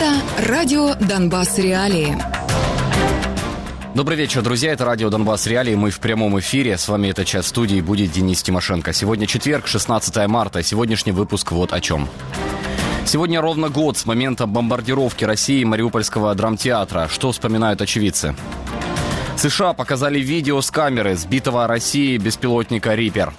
Это радио «Донбасс Реалии». Добрый вечер, друзья. Это радио «Донбасс Реалии». Мы в прямом эфире. С вами этот час в студии будет Денис Тимошенко. Сегодня четверг, 16 марта. Сегодняшний выпуск вот о чем. Сегодня ровно год с момента бомбардировки России Мариупольского драмтеатра. Что вспоминают очевидцы? США показали видео с камеры сбитого Россией беспилотника «Риппер».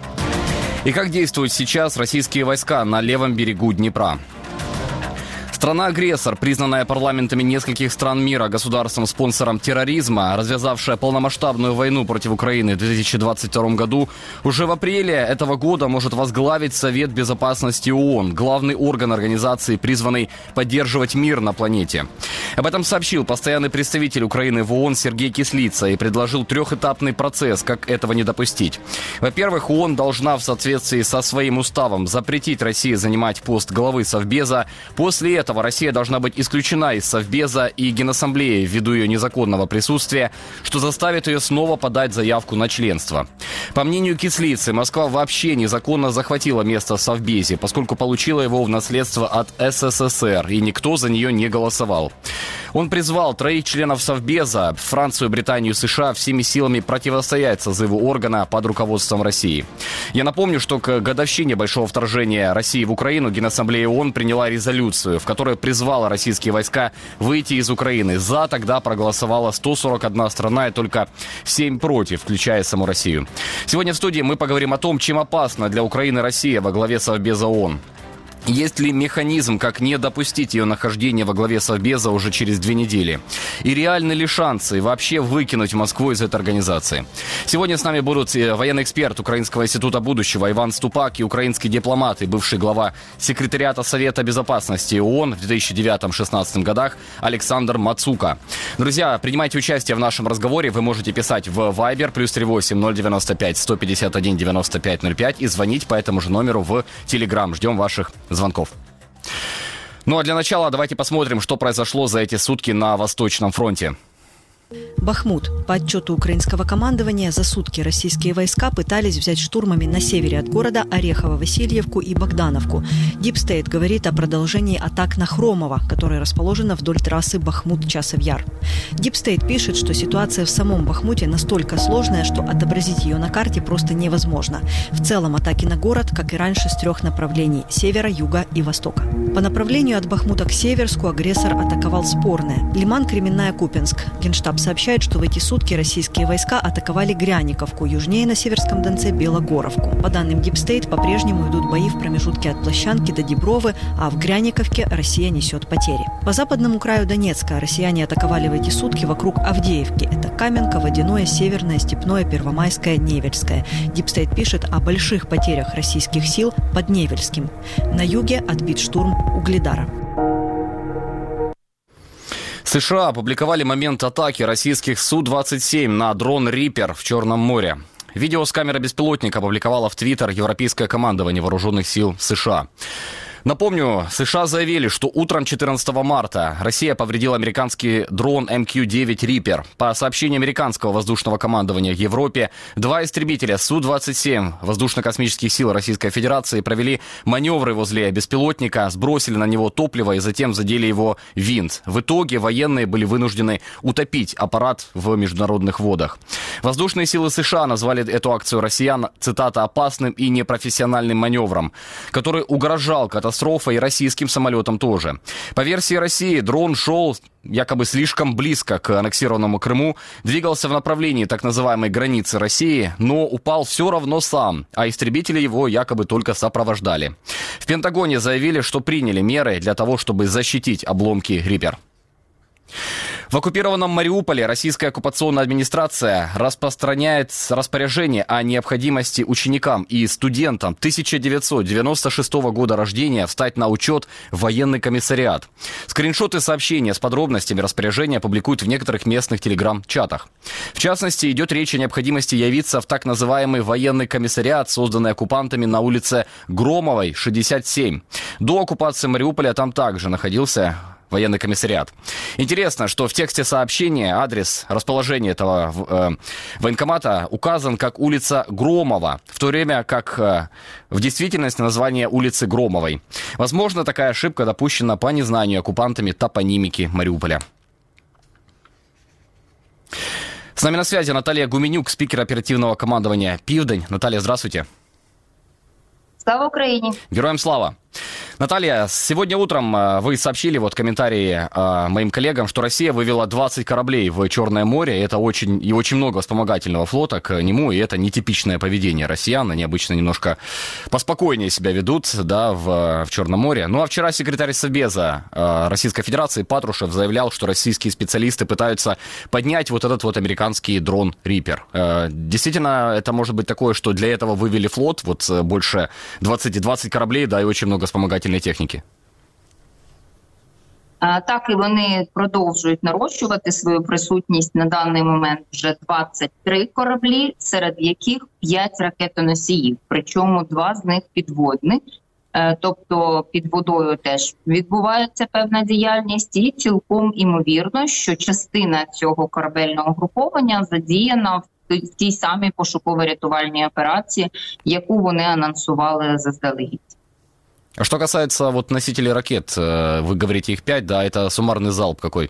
И как действуют сейчас российские войска на левом берегу Днепра? Страна-агрессор, признанная парламентами нескольких стран мира государством-спонсором терроризма, развязавшая полномасштабную войну против Украины в 2022 году, уже в апреле этого года может возглавить Совет Безопасности ООН, главный орган организации, призванный поддерживать мир на планете. Об этом сообщил постоянный представитель Украины в ООН Сергей Кислица и предложил трехэтапный процесс, как этого не допустить. Во-первых, ООН должна в соответствии со своим уставом запретить России занимать пост главы Совбеза. После этого Россия должна быть исключена из Совбеза и Генассамблеи ввиду ее незаконного присутствия, что заставит ее снова подать заявку на членство. По мнению Кислицы, Москва вообще незаконно захватила место в Совбезе, поскольку получила его в наследство от СССР, и никто за нее не голосовал. Он призвал 3 членов Совбеза, Францию, Британию, США, всеми силами противостоять созыву органа под руководством России. Я напомню, что к годовщине большого вторжения России в Украину Генассамблея ООН приняла резолюцию, в которой призвала российские войска выйти из Украины. За тогда проголосовала 141 страна и только 7 против, включая саму Россию. Сегодня в студии мы поговорим о том, чем опасна для Украины Россия во главе Совбеза ООН. Есть ли механизм, как не допустить ее нахождения во главе Совбеза уже через 2 недели? И реальны ли шансы вообще выкинуть Москву из этой организации? Сегодня с нами будут военный эксперт Украинского института будущего Иван Ступак и украинский дипломат и бывший глава секретариата Совета Безопасности ООН в 2009-2016 годах Александр Мацука. Друзья, принимайте участие в нашем разговоре. Вы можете писать в Viber +38 095 151 95 05 и звонить по этому же номеру в Telegram. Ждем ваших звонков. Ну а для начала давайте посмотрим, что произошло за эти сутки на Восточном фронте. Бахмут. По отчету украинского командования, за сутки российские войска пытались взять штурмами на севере от города Орехово-Васильевку и Богдановку. Deep State говорит о продолжении атак на Хромово, которая расположена вдоль трассы Бахмут-Часов-Яр. Deep State пишет, что ситуация в самом Бахмуте настолько сложная, что отобразить ее на карте просто невозможно. В целом атаки на город, как и раньше, с 3 направлений – севера, юга и востока. По направлению от Бахмута к Северску агрессор атаковал Спорное. Лиман, Кременная, Купенск. Генштаб сообщает, что в эти сутки российские войска атаковали Гряниковку, южнее на Северском Донце Белогоровку. По данным Deep State, по-прежнему идут бои в промежутке от Площанки до Дебровы, а в Гряниковке Россия несет потери. По западному краю Донецка россияне атаковали в эти сутки вокруг Авдеевки. Это Каменка, Водяное, Северное, Степное, Первомайское, Невельское. Deep State пишет о больших потерях российских сил под Невельским. На юге отбит штурм Угледара. США опубликовали момент атаки российских Су-27 на дрон «Риппер» в Черном море. Видео с камеры беспилотника опубликовало в Твиттер Европейское командование вооруженных сил США. Напомню, США заявили, что утром 14 марта Россия повредила американский дрон МК-9 «Риппер». По сообщению американского воздушного командования в Европе, 2 истребителя Су-27 воздушно-космических сил Российской Федерации провели маневры возле беспилотника, сбросили на него топливо и затем задели его винт. В итоге военные были вынуждены утопить аппарат в международных водах. Воздушные силы США назвали эту акцию россиян, цитата, «опасным и непрофессиональным маневром», который угрожал катастрофой и российским самолетам тоже. По версии России, дрон шел якобы слишком близко к аннексированному Крыму, двигался в направлении так называемой границы России, но упал все равно сам, а истребители его якобы только сопровождали. В Пентагоне заявили, что приняли меры для того, чтобы защитить обломки «Риппер». В оккупированном Мариуполе российская оккупационная администрация распространяет распоряжение о необходимости ученикам и студентам 1996 года рождения встать на учет в военный комиссариат. Скриншоты сообщения с подробностями распоряжения публикуют в некоторых местных телеграм-чатах. В частности, идет речь о необходимости явиться в так называемый военный комиссариат, созданный оккупантами на улице Громовой, 67. До оккупации Мариуполя там также находился военный комиссариат. Интересно, что в тексте сообщения адрес расположения этого военкомата указан как улица Громова, в то время как в действительности название улицы Громовой. Возможно, такая ошибка допущена по незнанию оккупантами топонимики Мариуполя. С нами на связи Наталья Гуменюк, спикер оперативного командования «Південь». Наталья, здравствуйте. Слава Украине! Героям слава! Наталья, сегодня утром вы сообщили, вот комментарии моим коллегам, что Россия вывела 20 кораблей в Черное море. Это очень много вспомогательного флота к нему, и это нетипичное поведение россиян. Они обычно немножко поспокойнее себя ведут, да, в Черном море. Ну а вчера секретарь Совбеза Российской Федерации Патрушев заявлял, что российские специалисты пытаются поднять вот этот вот американский дрон «Риппер». Действительно, это может быть такое, что для этого вывели флот, вот больше 20 кораблей, да, и очень много вспомогательной техніки. Так, і вони продовжують нарощувати свою присутність. На даний момент вже 23 кораблі, серед яких 5 ракетоносіїв, причому 2 з них підводні. Тобто під водою теж відбувається певна діяльність, і цілком імовірно, що частина цього корабельного груповання задіяна в тій самій пошуково-рятувальній операції, яку вони анонсували заздалегідь. А что касается вот носителей ракет, вы говорите их 5, да, это суммарный залп какой?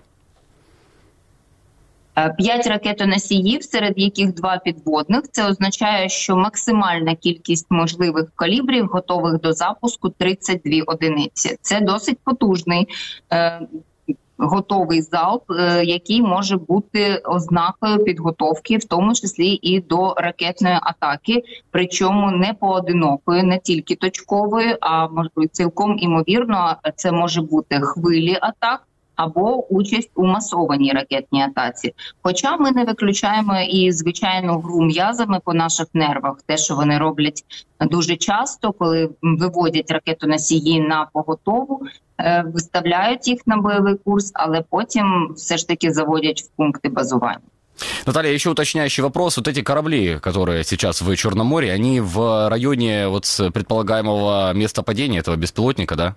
5 ракетоносіїв, серед яких 2 підводних. Це означає, що максимальна кількість можливих калібрів, готових до запуску, 32 одиниці. Це досить потужний готовий залп, який може бути ознакою підготовки, в тому числі і до ракетної атаки, причому не поодинокої, не тільки точкової, а цілком імовірно це може бути хвилі атак або участь у масованій ракетній атаці. Хоча ми не виключаємо і звичайну гру м'язами по наших нервах, те, що вони роблять дуже часто, коли виводять ракетоносії на поготову, выставляют их на боевой курс, але потім все ж таки заводять в пункты базования. Наталья, еще уточняющий вопрос. Вот эти корабли, которые сейчас в Черном море, они в районе вот предполагаемого места падения этого беспилотника, да?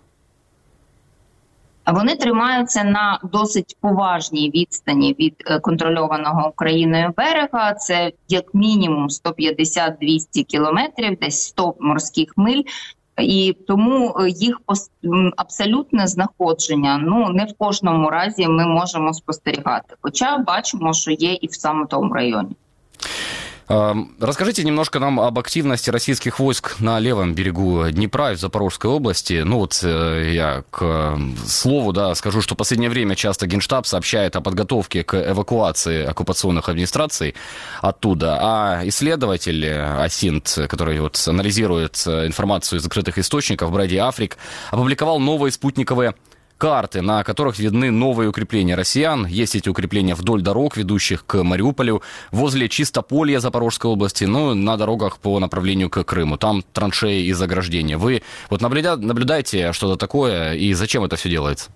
Вони тримаються на досить поважній відстані від контрольованого Україною берега. Це як мінімум 150-200 кілометрів, десь 100 морських миль. І тому їх абсолютне знаходження, не в кожному разі ми можемо спостерігати. Хоча бачимо, що є і в саме тому районі. Расскажите немножко нам об активности российских войск на левом берегу Днепра и в Запорожской области. Ну вот я к слову, да, скажу, что в последнее время часто Генштаб сообщает о подготовке к эвакуации оккупационных администраций оттуда, а исследователь АСИНТ, который вот анализирует информацию из закрытых источников, Брэди Африк, опубликовал новые спутниковые карты, на которых видны новые укрепления россиян. Есть эти укрепления вдоль дорог, ведущих к Мариуполю, возле Чистополья Запорожской области, на дорогах по направлению к Крыму. Там траншеи и заграждения. Вы вот наблюдаете что-то такое, и зачем это все делается?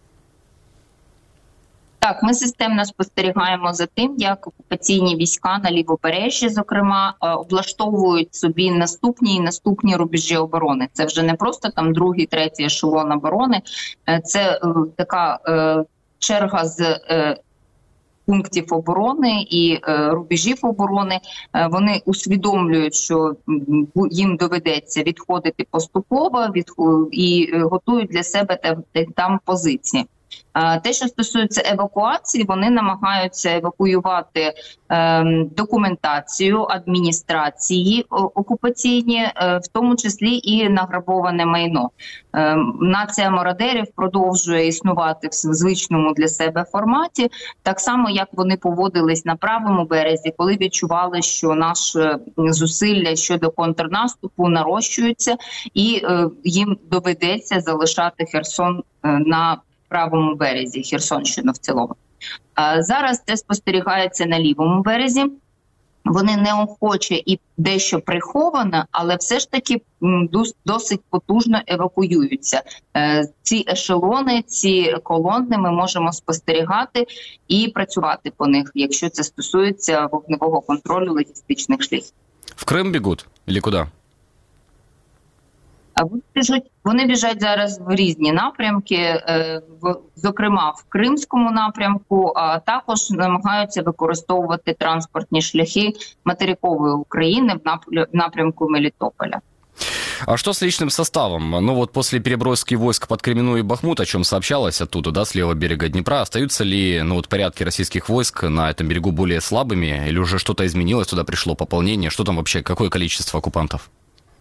Так, ми системно спостерігаємо за тим, як окупаційні війська на Лівобережжі, зокрема, облаштовують собі наступні рубежі оборони. Це вже не просто там другий, третій ешелон оборони, це така черга з пунктів оборони і рубежів оборони. Вони усвідомлюють, що їм доведеться відходити поступово і готують для себе там позиції. Те, що стосується евакуації, вони намагаються евакуювати документацію, адміністрації окупаційні, в тому числі і награбоване майно. Нація мародерів продовжує існувати в звичному для себе форматі, так само, як вони поводились на правому березі, коли відчували, що наші зусилля щодо контрнаступу нарощуються, і їм доведеться залишати Херсон на правому березі, Херсонщину в цілому. Зараз це спостерігається на лівому березі. Вони неохоче і дещо приховано, але все ж таки досить потужно евакуюються. Ці ешелони, ці колони ми можемо спостерігати і працювати по них, якщо це стосується вогневого контролю логістичних шляхів. В Крим бігуть? Или куди? Вони біжать зараз в різні напрямки, зокрема в Кримському напрямку, а також намагаються використовувати транспортні шляхи материкової України в напрямку Мелітополя. А что с личным составом? Ну вот после переброски войск под Кременную и Бахмут, о чем сообщалось оттуда, да, с левого берега Днепра, остаются ли порядки российских войск на этом берегу более слабыми? Или уже что-то изменилось, туда пришло пополнение? Что там вообще, какое количество оккупантов?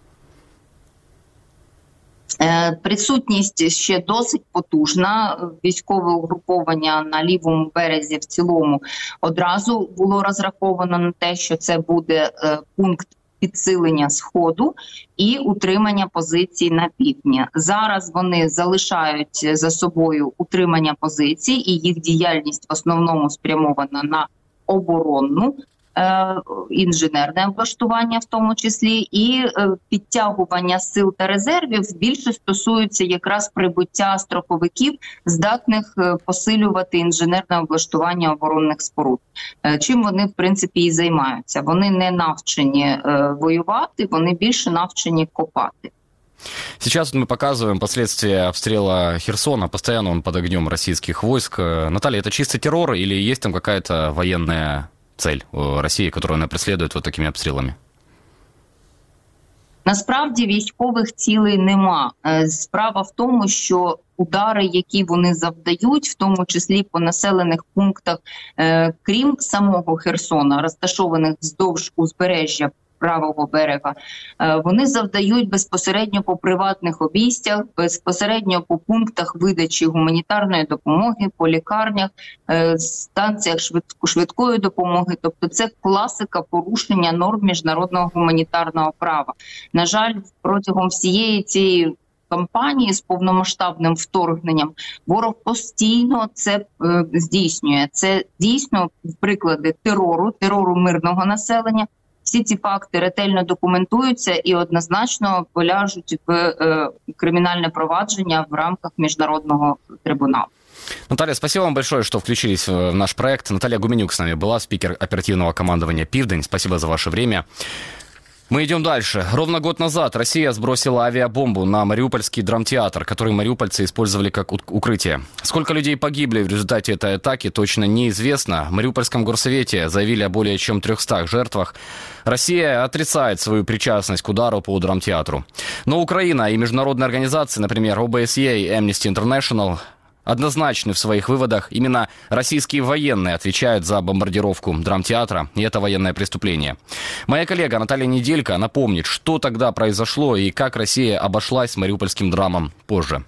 Присутність ще досить потужна. Військове угруповання на лівому березі в цілому одразу було розраховано на те, що це буде пункт підсилення Сходу і утримання позицій на півдні. Зараз вони залишають за собою утримання позицій, і їх діяльність в основному спрямована на оборонну, інженерне облаштування в тому числі, і підтягування сил та резервів більше стосуються якраз прибуття строковиків, здатних посилювати інженерне облаштування оборонних споруд. Чим вони, в принципі, і займаються. Вони не навчені воювати, вони більше навчені копати. Сейчас мы показываем последствия обстрела Херсона. Постоянно он под огнем российских войск. Наталья, это чистый террор или есть там какая-то военная цель Росії, яку вона преслідує такими обстрілами? Насправді військових цілей нема. Справа в тому, що удари, які вони завдають, в тому числі по населених пунктах, крім самого Херсона, розташованих вздовж узбережжя правого берега, вони завдають безпосередньо по приватних обійстях, безпосередньо по пунктах видачі гуманітарної допомоги, по лікарнях, станціях швидкої допомоги. Тобто це класика порушення норм міжнародного гуманітарного права. На жаль, протягом всієї цієї кампанії з повномасштабним вторгненням ворог постійно це здійснює. Це дійсно приклади терору мирного населення. Всі ці факти ретельно документуються і однозначно поляжуть в кримінальне провадження в рамках міжнародного трибуналу. Наталья, спасибо вам большое, что включились в наш проект. Наталья Гуменюк с нами была, спикер оперативного командования «Пивдень». Спасибо за ваше время. Мы идем дальше. Ровно год назад Россия сбросила авиабомбу на Мариупольский драмтеатр, который мариупольцы использовали как укрытие. Сколько людей погибли в результате этой атаки, точно неизвестно. В Мариупольском горсовете заявили о более чем 300 жертвах. Россия отрицает свою причастность к удару по драмтеатру. Но Украина и международные организации, например, ОБСЕ и Amnesty International, однозначны в своих выводах. Именно российские военные отвечают за бомбардировку драмтеатра, и это военное преступление. Моя коллега Наталья Неделько напомнит, что тогда произошло и как Россия обошлась с мариупольским драмом позже.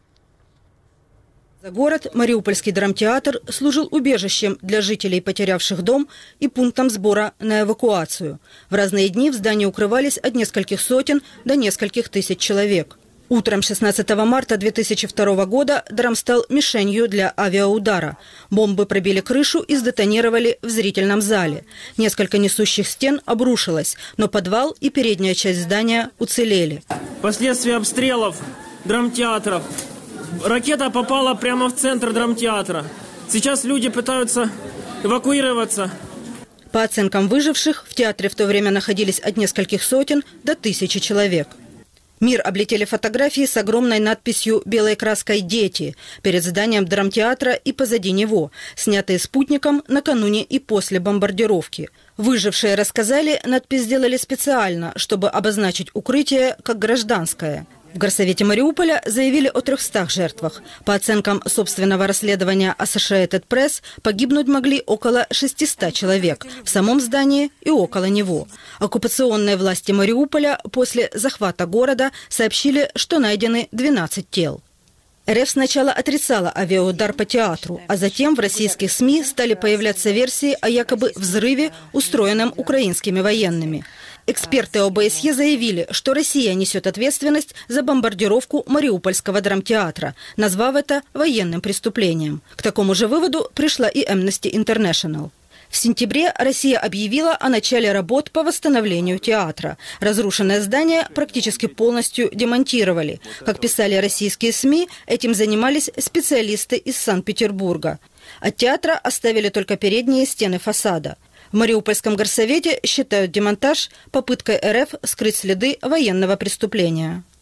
За город Мариупольский драмтеатр служил убежищем для жителей, потерявших дом, и пунктом сбора на эвакуацию. В разные дни в здании укрывались от нескольких сотен до нескольких тысяч человек. Утром 16 марта 2002 года драм стал мишенью для авиаудара. Бомбы пробили крышу и сдетонировали в зрительном зале. Несколько несущих стен обрушилось, но подвал и передняя часть здания уцелели. Последствия обстрелов драмтеатров. Ракета попала прямо в центр драмтеатра. Сейчас люди пытаются эвакуироваться. По оценкам выживших, в театре в то время находились от нескольких сотен до 1000 человек. Мир облетели фотографии с огромной надписью белой краской «Дети» перед зданием драмтеатра и позади него, снятые спутником накануне и после бомбардировки. Выжившие рассказали, надпись сделали специально, чтобы обозначить укрытие как гражданское. В горсовете Мариуполя заявили о 300 жертвах. По оценкам собственного расследования Associated Press, погибнуть могли около 600 человек в самом здании и около него. Оккупационные власти Мариуполя после захвата города сообщили, что найдены 12 тел. РФ сначала отрицала авиаудар по театру, а затем в российских СМИ стали появляться версии о якобы взрыве, устроенном украинскими военными. Эксперты ОБСЕ заявили, что Россия несет ответственность за бомбардировку Мариупольского драмтеатра, назвав это военным преступлением. К такому же выводу пришла и Amnesty International. В сентябре Россия объявила о начале работ по восстановлению театра. Разрушенное здание практически полностью демонтировали. Как писали российские СМИ, этим занимались специалисты из Санкт-Петербурга. От театра оставили только передние стены фасада. В Мариупольском горсовете считают демонтаж попыткой РФ скрыть следы военного преступления.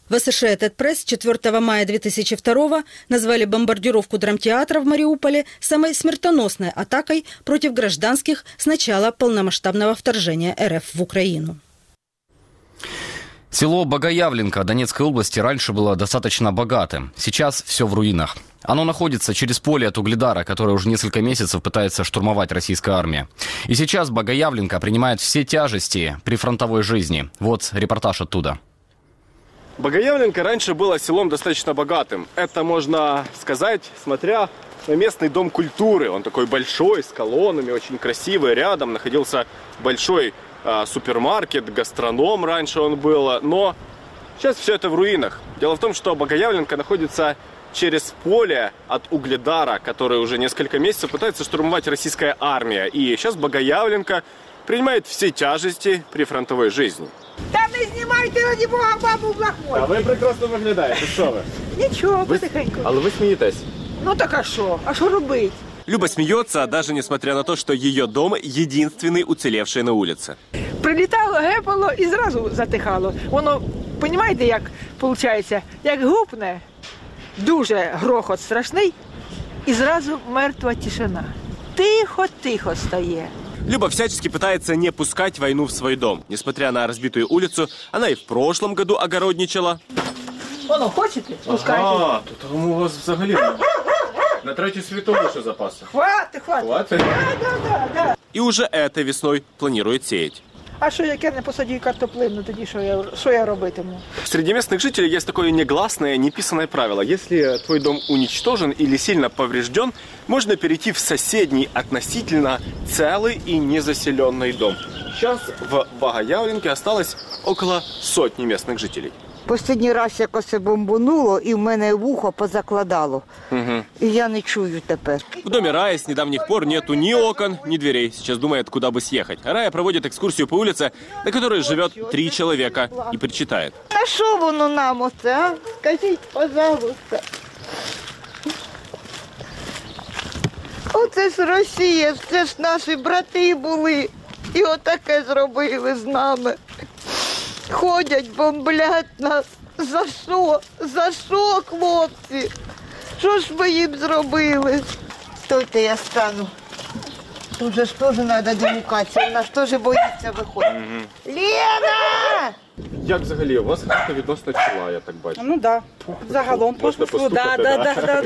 ВСШ «Тет-Пресс» 4 мая 2002 назвали бомбардировку драмтеатра в Мариуполе самой смертоносной атакой против гражданских с начала полномасштабного вторжения РФ в Украину. Село Богоявленко Донецкой области раньше было достаточно богатым. Сейчас все в руинах. Оно находится через поле от Угледара, которое уже несколько месяцев пытается штурмовать российская армия. И сейчас Богоявленко принимает все тяжести прифронтовой жизни. Вот репортаж оттуда. Богоявленко раньше было селом достаточно богатым. Это можно сказать, смотря на местный дом культуры. Он такой большой, с колоннами, очень красивый. Рядом находился большой супермаркет, гастроном раньше он был. Но сейчас все это в руинах. Дело в том, что Богоявленко находится через поле от Угледара, который уже несколько месяцев пытается штурмовать российская армия. И сейчас Богоявленко принимает все тяжести прифронтовой жизни. Та не знімайте, раді Бога, бабу плохой. А ви прекрасно виглядаєте, що ви? Нічого, потихеньку. Але ви смієтесь. Ну так а що? А що робити? Люба смеется, даже несмотря на то, что ее дом единственный уцелевший на улице. Прилітало, гепало і зразу затихало. Воно, розумієте, як виходить? Як гупне, дуже грохот страшний і зразу мертва тишина. Тихо-тихо стає. Люба всячески пытается не пускать войну в свой дом. Несмотря на разбитую улицу, она и в прошлом году огородничала. Воно, хочете? Пускайте. Тут у вас взагалі на Третю світову ще запаси. Хватить. Да. И уже этой весной планирует сеять. А що, як я не посадю картоплину, тоді що я робитиму? Среди местных жителей есть такое негласное, неписанное правило. Если твой дом уничтожен или сильно поврежден, можно перейти в соседний относительно целый и незаселенный дом. Сейчас в Богоявленке осталось около сотни местных жителей. Останній раз якось бомбануло і в мене вухо позакладало. І я не чую тепер. В доме Раи с недавних пор нету ни окон, ни дверей. Сейчас думает, куда бы съехать. Рая проводит экскурсию по улице, на которой живет 3 человека, и причитает. А що воно нам оце, а? Скажіть, пожалуйста. Оце ж Росія, це ж наші брати були. І отаке зробили з нами. Ходять, бомблять нас. За що? За що, хлопці? Що ж ви їм зробили? Стойте, я стану. Тут же ж теж треба демократія. Вона ж теж боїться виходити. Лена! Як взагалі? У вас хатка відносно ціла, я так бачу. Ну так. Да. Загалом Можна постукати, да.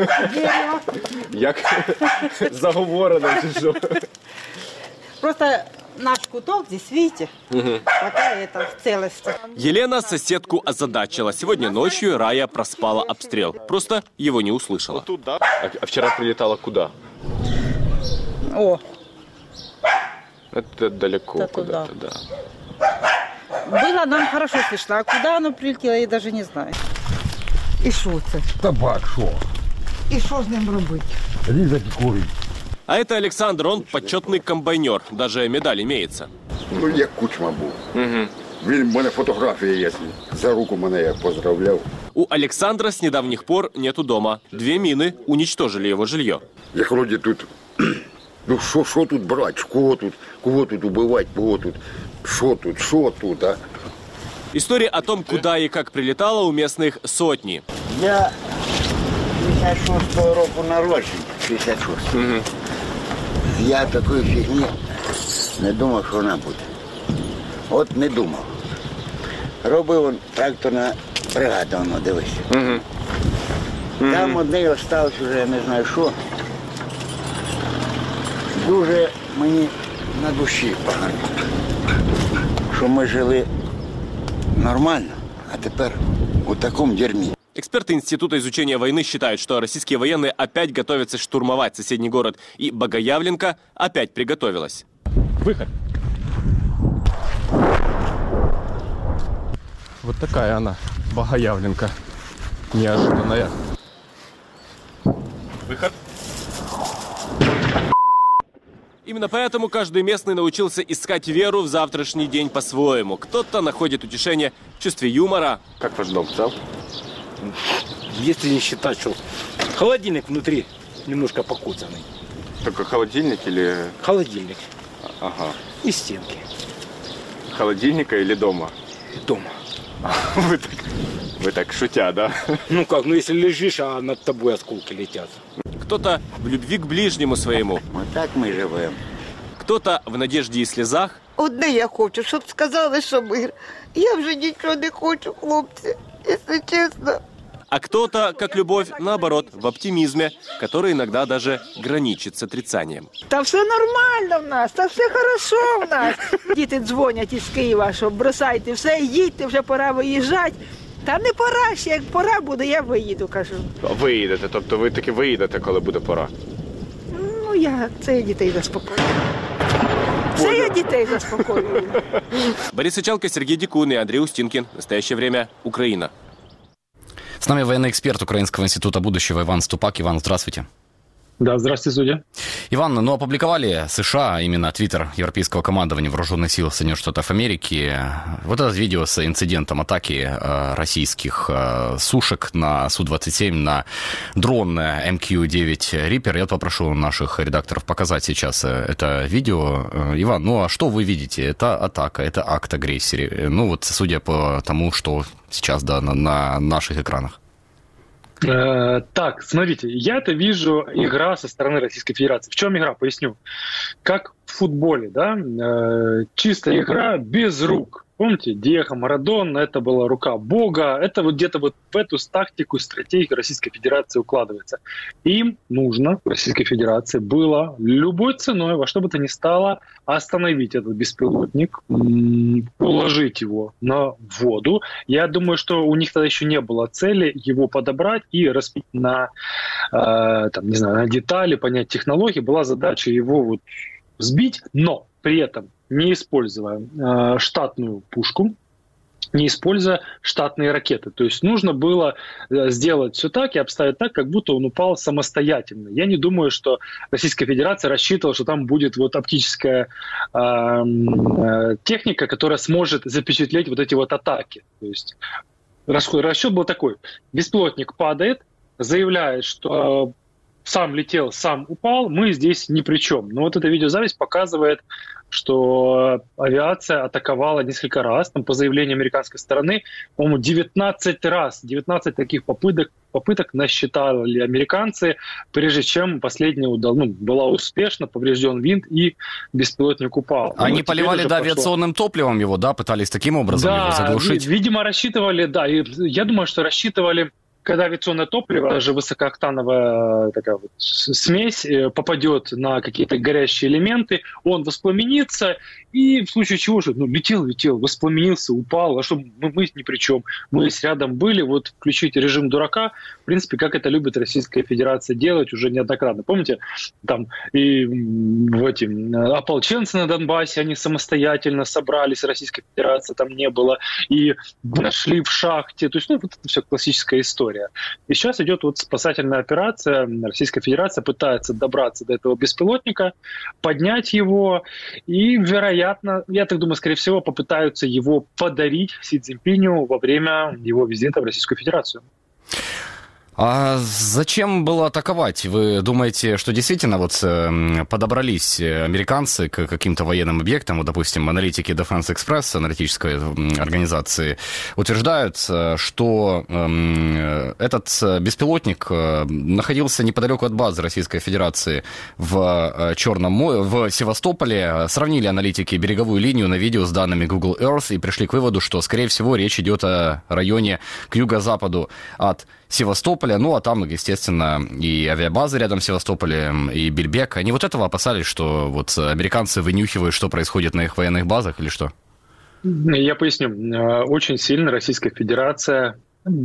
Як заговорено, чи що? Просто наш куток здесь, видите, такая это в целости. Елена соседку озадачила. Сегодня ночью Рая проспала обстрел. Просто его не услышала. Тут, да? А вчера прилетала куда? О, Это далеко Это куда-то, да. было нам хорошо слышно, а куда оно прилетело, я даже не знаю. І що це? Табак, що? І що з ним робити? Різати курить. А это Александр, он почетный комбайнер. Даже медаль имеется. Ну, як Кучма був. Він, в мене фотографія є. За руку мене я поздравляв. У Александра с недавних пор нету дома. 2 мины уничтожили его жилье. Як вроді тут, ну що тут брати, кого тут убивати, кого тут, що тут, а? Истории о том, куда и как прилетало, у местных сотни. Я 56-го року народження, 66. Я такої фігні не думав, що вона буде. От не думав. Робив он тракторна бригада, воно, дивись. Там одне осталось вже, я не знаю що. Дуже мені на душі погано. Що ми жили нормально, а тепер у такому дерьмі. Эксперты Института изучения войны считают, что российские военные опять готовятся штурмовать соседний город. И Богоявленко опять приготовилась. Выход. Вот такая она, Богоявленко. Неожиданная. Выход. Именно поэтому каждый местный научился искать веру в завтрашний день по-своему. Кто-то находит утешение в чувстве юмора. Как ваш дом, цел? Если не считать, что холодильник внутри немножко покоцанный. Только холодильник или... Холодильник. Ага. И стенки. Холодильника или дома? Дома. Вы так Вы так шутя, да? Ну как, ну если лежишь, а над тобой осколки летят. Кто-то в любви к ближнему своему. Вот так мы живем. Кто-то в надежде и слезах. Одне я хочу, щоб сказали, що мир. Я вже нічого не хочу, хлопці, якщо чесно. А кто-то, как любовь, наоборот, в оптимизме, который иногда даже граничит с отрицанием. Та все нормально в нас, та все хорошо в нас. Діти дзвонять із Києва, що бросайте все, їдьте, вже пора виїжджати. Та не пора ще, як пора буде, я виїду, кажу. Виїдете, тобто ви таки виїдете, коли буде пора? Ну, це я дітей заспокоюю. Це я дітей заспокоюю. Борис Сычалко, Сергей Дикун и Андрей Устинкин. В настоящее время Украина. С нами военный эксперт Украинского института будущего Иван Ступак. Иван, здравствуйте. Да, здравствуйте, судья. Иван, ну опубликовали США, именно твиттер Европейского командования Вооруженных сил Соединенных Штатов Америки, вот это видео с инцидентом атаки российских сушек на Су-27 на дрон МК-9 Reaper. Я попрошу наших редакторов показать сейчас это видео. Иван, ну а что вы видите? Это атака, это акт агрессии. Ну вот судя по тому, что сейчас да, на наших экранах. Так, смотрите, я это вижу игра со стороны Российской Федерации. В чем игра? Поясню. Как в футболе, да? Чистая игра без рук. Помните, Диего Марадона, это была рука Бога. Это вот где-то вот в эту тактику, стратегию Российской Федерации укладывается. Им нужно, Российской Федерации, было любой ценой, во что бы то ни стало, остановить этот беспилотник, уложить его на воду. Я думаю, что у них тогда еще не было цели его подобрать и разбить на, там, не знаю, на детали, понять технологии. Была задача его вот сбить, но при этом не используя штатную пушку, не используя штатные ракеты. То есть нужно было сделать все так и обставить так, как будто он упал самостоятельно. Я не думаю, что Российская Федерация рассчитывала, что там будет вот оптическая техника, которая сможет запечатлеть вот эти вот атаки. То есть расчет был такой. Беспилотник падает, заявляет, что сам летел, сам упал, мы здесь ни при чем. Но вот эта видеозапись показывает, что авиация атаковала несколько раз. Там, по заявлению американской стороны, по-моему, 19 раз, 19 таких попыток насчитали американцы, прежде чем последняя была успешно, поврежден винт и беспилотник упал. Они поливали, да, авиационным топливом его, да, пытались таким образом его заглушить? Видимо, рассчитывали, да, и я думаю, что рассчитывали, когда авиационное топливо, даже высокооктановая такая вот смесь, попадет на какие-то горящие элементы, он воспламенится, и в случае чего же, летел, воспламенился, упал, а что мы ни при чем, мы рядом были, вот включить режим дурака, в принципе, как это любит Российская Федерация делать уже неоднократно. Помните, там и ополченцы на Донбассе, они самостоятельно собрались, Российской Федерации там не было, и нашли в шахте, то есть, вот это все классическая история. И сейчас идет вот спасательная операция. Российская Федерация пытается добраться до этого беспилотника, поднять его и, вероятно, я так думаю, скорее всего, попытаются его подарить Си Цзиньпиню во время его визита в Российскую Федерацию. А зачем было атаковать? Вы думаете, что действительно вот подобрались американцы к каким-то военным объектам? Вот, допустим, аналитики Defense Express, аналитической организации, утверждают, что этот беспилотник находился неподалеку от базы Российской Федерации в Черном море, в Севастополе. Сравнили аналитики береговую линию на видео с данными Google Earth и пришли к выводу, что, скорее всего, речь идет о районе к юго-западу от Севастополя, ну а там, естественно, и авиабазы рядом с Севастополем, и Бельбек. Они вот этого опасались, что вот американцы вынюхивают, что происходит на их военных базах, или что? Я поясню. Очень сильно Российская Федерация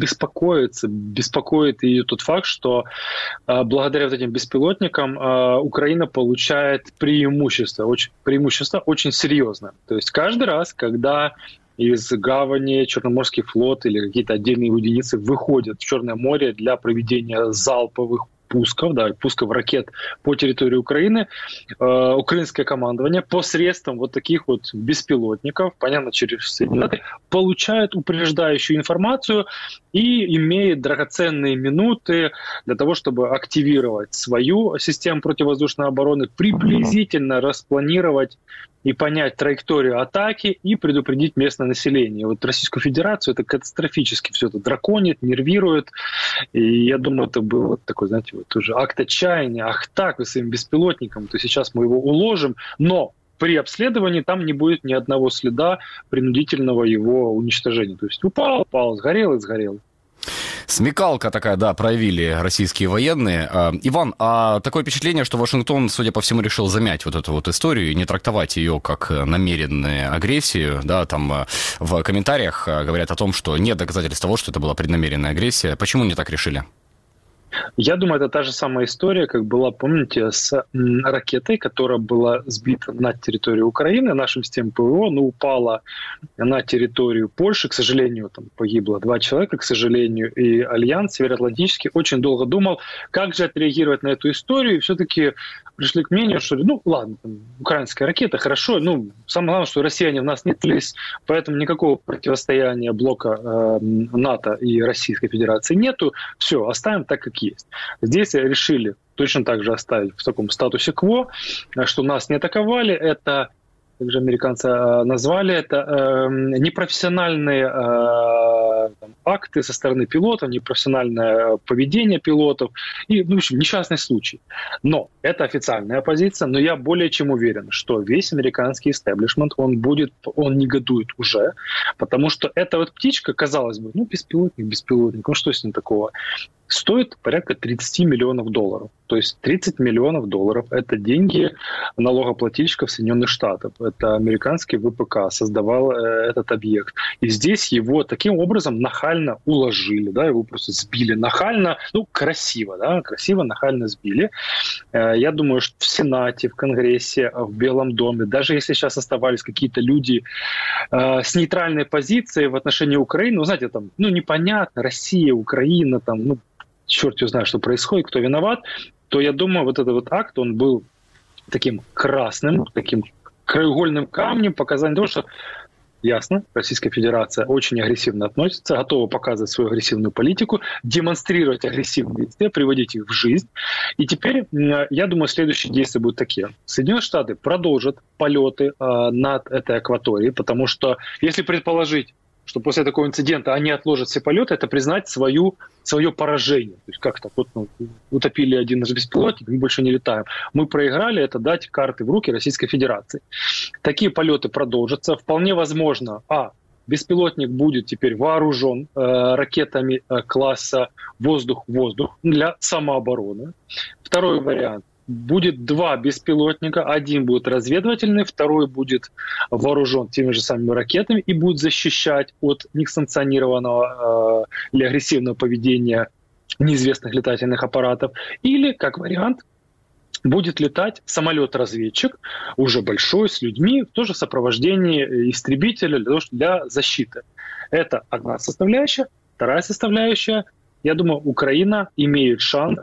беспокоит ее тот факт, что благодаря вот этим беспилотникам Украина получает преимущество очень серьезное. То есть каждый раз, когда из гавани Черноморский флот или какие-то отдельные единицы выходят в Черное море для проведения залповых пусков ракет по территории Украины, украинское командование посредством вот таких вот беспилотников, понятно, через Соединенные Штаты, получает упреждающую информацию и имеет драгоценные минуты для того, чтобы активировать свою систему противовоздушной обороны, приблизительно распланировать и понять траекторию атаки и предупредить местное население. Вот Российскую Федерацию это катастрофически все это драконит, нервирует. И я думаю, это был вот такой, знаете, вот уже акт отчаяния. Ах так, вы своим беспилотником, то сейчас мы его уложим, но при обследовании там не будет ни одного следа принудительного его уничтожения. То есть упал, сгорел и сгорел. Смекалка такая, да, проявили российские военные. Иван, а такое впечатление, что Вашингтон, судя по всему, решил замять вот эту вот историю и не трактовать ее как намеренную агрессию, да, там в комментариях говорят о том, что нет доказательств того, что это была преднамеренная агрессия. Почему не так решили? Я думаю, это та же самая история, как была, помните, с ракетой, которая была сбита над территорией Украины нашим системой ПВО, но упала на территорию Польши. К сожалению, там погибло 2 человека, к сожалению, и Альянс Североатлантический очень долго думал, как же отреагировать на эту историю, и все-таки пришли к мнению, что, ну, ладно, там, украинская ракета, хорошо, ну, самое главное, что россияне в нас не тлись, поэтому никакого противостояния блока НАТО и Российской Федерации нету, все, оставим так, как есть. Здесь решили точно так же оставить в таком статусе кво, что нас не атаковали, это, как же американцы назвали это, непрофессиональные акты со стороны пилотов, непрофессиональное поведение пилотов и, ну, в общем, несчастный случай. Но это официальная позиция, но я более чем уверен, что весь американский истеблишмент, он негодует уже, потому что эта вот птичка, казалось бы, ну, беспилотник, ну, что с ним такого? Стоит порядка $30 миллионов. То есть $30 миллионов – это деньги налогоплательщиков Соединенных Штатов. Это американский ВПК создавал этот объект. И здесь его таким образом нахально уложили, да, его просто сбили нахально, ну, красиво, нахально сбили. Я думаю, что в Сенате, в Конгрессе, в Белом доме, даже если сейчас оставались какие-то люди с нейтральной позицией в отношении Украины, ну, знаете, там, ну, непонятно, Россия, Украина, там, ну, черт его знает, что происходит, кто виноват, то я думаю, вот этот вот акт, он был таким красным, таким краеугольным камнем, показанием того, что ясно, Российская Федерация очень агрессивно относится, готова показывать свою агрессивную политику, демонстрировать агрессивные действия, приводить их в жизнь. И теперь, я думаю, следующие действия будут такие. Соединенные Штаты продолжат полеты над этой акваторией, потому что, если предположить, что после такого инцидента они отложат все полеты, это признать свое поражение. То есть как так? Вот, ну, утопили один наш беспилотник, мы больше не летаем. Мы проиграли, это дать карты в руки Российской Федерации. Такие полеты продолжатся. Вполне возможно, беспилотник будет теперь вооружен ракетами класса воздух-воздух для самообороны. Второй вариант. Будет 2 беспилотника, один будет разведывательный, второй будет вооружен теми же самыми ракетами и будет защищать от несанкционированного или агрессивного поведения неизвестных летательных аппаратов. Или, как вариант, будет летать самолет-разведчик, уже большой, с людьми, тоже в сопровождении истребителя для защиты. Это одна составляющая. Вторая составляющая – я думаю, Украина имеет шанс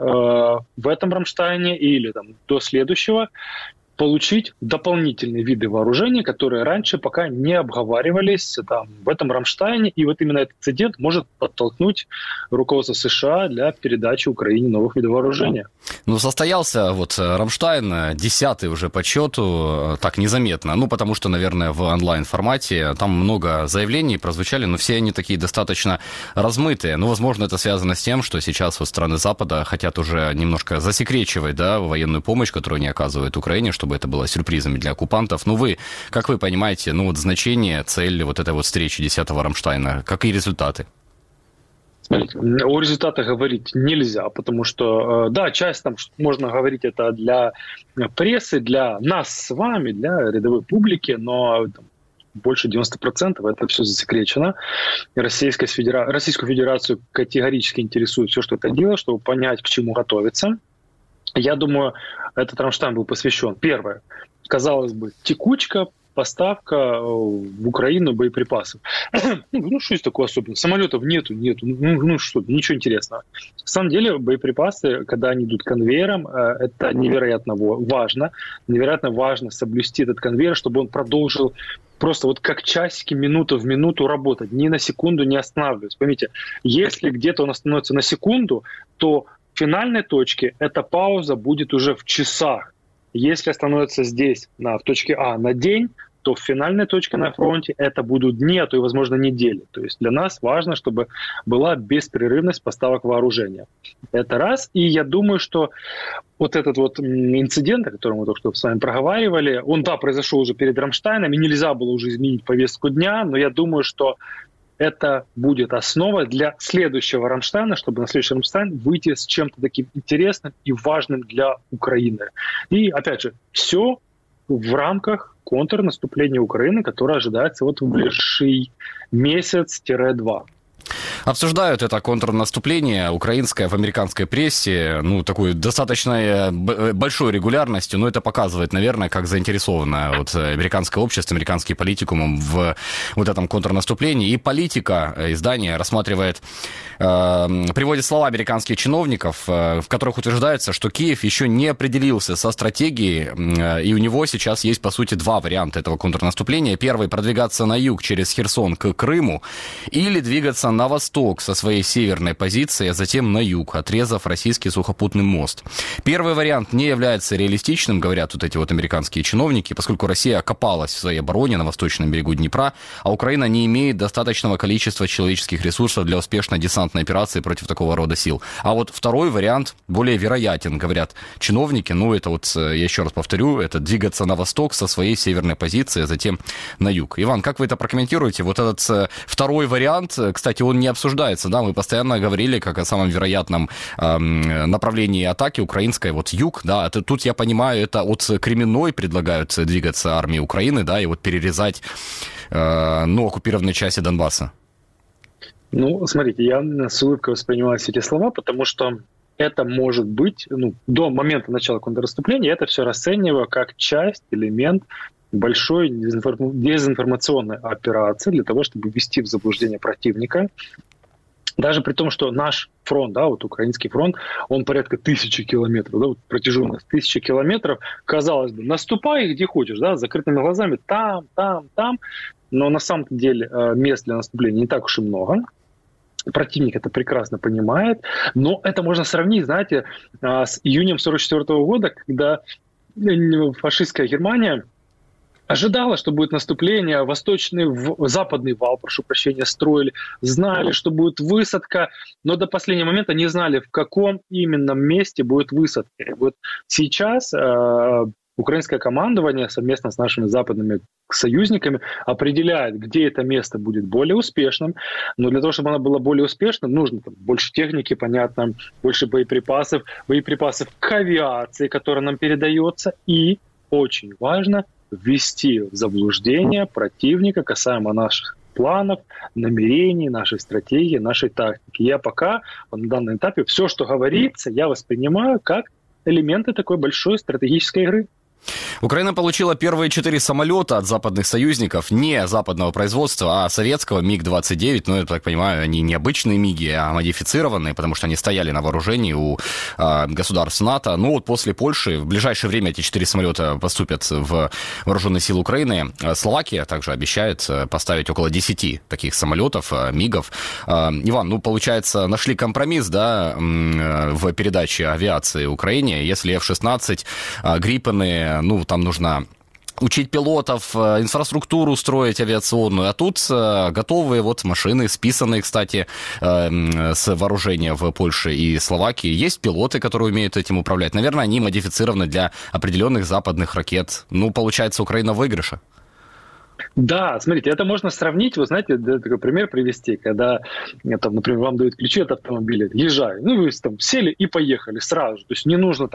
в этом Рамштайне или там, до следующего получить дополнительные виды вооружения, которые раньше пока не обговаривались там, в этом Рамштайне. И вот именно этот инцидент может подтолкнуть руководство США для передачи Украине новых видов вооружения. Ну, состоялся вот Рамштайн, 10-й уже по счету, так незаметно. Ну, потому что, наверное, в онлайн-формате там много заявлений прозвучали, но все они такие достаточно размытые. Ну, возможно, это связано с тем, что сейчас вот страны Запада хотят уже немножко засекречивать, да, военную помощь, которую они оказывают Украине, чтобы это было сюрпризами для оккупантов. Ну, как вы понимаете, ну, вот значение, цель вот этой вот встречи 10-го Рамштайна, какие результаты? Смотрите, о результатах говорить нельзя, потому что, да, часть там можно говорить это для прессы, для нас с вами, для рядовой публики, но там, больше 90% это все засекречено. Российскую Федерацию категорически интересует все, что это дело, чтобы понять, к чему готовиться. Я думаю, этот Рамштайн был посвящен, первое, казалось бы, текучка, поставка в Украину боеприпасов. Ну, что есть такое особенное? Самолетов нету. Ну, что, ничего интересного. На самом деле, боеприпасы, когда они идут конвейером, это невероятно важно. Невероятно важно соблюсти этот конвейер, чтобы он продолжил просто вот как часики, минуту в минуту работать, ни на секунду не останавливаясь. Поймите, если где-то он остановится на секунду, то в финальной точке эта пауза будет уже в часах. Если остановится здесь, в точке А, на день, то в финальной точке на фронте это будут дни, а то и, возможно, недели. То есть для нас важно, чтобы была беспрерывность поставок вооружения. Это раз. И я думаю, что вот этот вот инцидент, о котором мы только что с вами проговаривали, он, да, произошел уже перед Рамштайном, и нельзя было уже изменить повестку дня, но я думаю, что это будет основа для следующего Рамштайна, чтобы на следующий Рамштайн выйти с чем-то таким интересным и важным для Украины. И, опять же, все в рамках контрнаступления Украины, которое ожидается вот в ближайший месяц-2. Обсуждают это контрнаступление украинское в американской прессе, такой достаточно большой регулярностью, но это показывает, наверное, как заинтересовано вот американское общество, американский политикум в вот этом контрнаступлении. И «Политика» издание рассматривает, приводит слова американских чиновников, в которых утверждается, что Киев еще не определился со стратегией, и у него сейчас есть, по сути, два варианта этого контрнаступления. Первый — продвигаться на юг через Херсон к Крыму, или двигаться на восток со своей северной позиции, а затем на юг, отрезав российский сухопутный мост. Первый вариант не является реалистичным, говорят вот эти вот американские чиновники, поскольку Россия окопалась в своей обороне на восточном берегу Днепра, а Украина не имеет достаточного количества человеческих ресурсов для успешной десантной операции против такого рода сил. А вот второй вариант более вероятен, говорят чиновники. Это вот, я еще раз повторю, это двигаться на восток со своей северной позиции, а затем на юг. Иван, как вы это прокомментируете? Вот этот второй вариант, кстати, он не обсуждается, да, мы постоянно говорили как о самом вероятном направлении атаки украинской, вот юг, да, тут, я понимаю, это от Кременной предлагают двигаться армии Украины, да, и вот перерезать, оккупированные части Донбасса. Смотрите, я с улыбкой воспринимаю все эти слова, потому что это может быть, до момента начала контрнаступления, это все расцениваю как часть, элемент большой дезинформационной операции для того, чтобы ввести в заблуждение противника. Даже при том, что наш фронт, да, вот украинский фронт, он порядка 1000 километров, да, вот протяженность 1000 километров, казалось бы, наступай где хочешь, да, с закрытыми глазами, там, но на самом деле мест для наступления не так уж и много. Противник это прекрасно понимает, но это можно сравнить, знаете, с июнем 1944 года, когда фашистская Германия ожидала, что будет наступление, западный вал, строили, знали, что будет высадка, но до последнего момента не знали, в каком именно месте будет высадка. И вот сейчас украинское командование совместно с нашими западными союзниками определяет, где это место будет более успешным. Но для того, чтобы оно было более успешным, нужно больше техники, понятно, больше боеприпасов к авиации, которая нам передается, и очень важно ввести в заблуждение противника касаемо наших планов, намерений, нашей стратегии, нашей тактики. Я пока на данном этапе все, что говорится, я воспринимаю как элементы такой большой стратегической игры. Украина получила первые 4 самолета от западных союзников, не западного производства, а советского МиГ-29. Я так понимаю, они не обычные МиГи, а модифицированные, потому что они стояли на вооружении у государств НАТО. Вот после Польши в ближайшее время эти 4 самолета поступят в вооруженные силы Украины. Словакия также обещает поставить около 10 таких самолетов, МиГов. Иван, получается, нашли компромисс, да, в передаче авиации Украине. Если F-16, Гриппены, там нужно учить пилотов, инфраструктуру строить авиационную, а тут готовые машины, списанные, кстати, с вооружения в Польше и Словакии. Есть пилоты, которые умеют этим управлять. Наверное, они модифицированы для определенных западных ракет. Получается, Украина в выигрыше. Да, смотрите, это можно сравнить, вы знаете, такой пример привести, когда, например, вам дают ключи от автомобиля, езжай, вы сели и поехали сразу же, то есть не нужно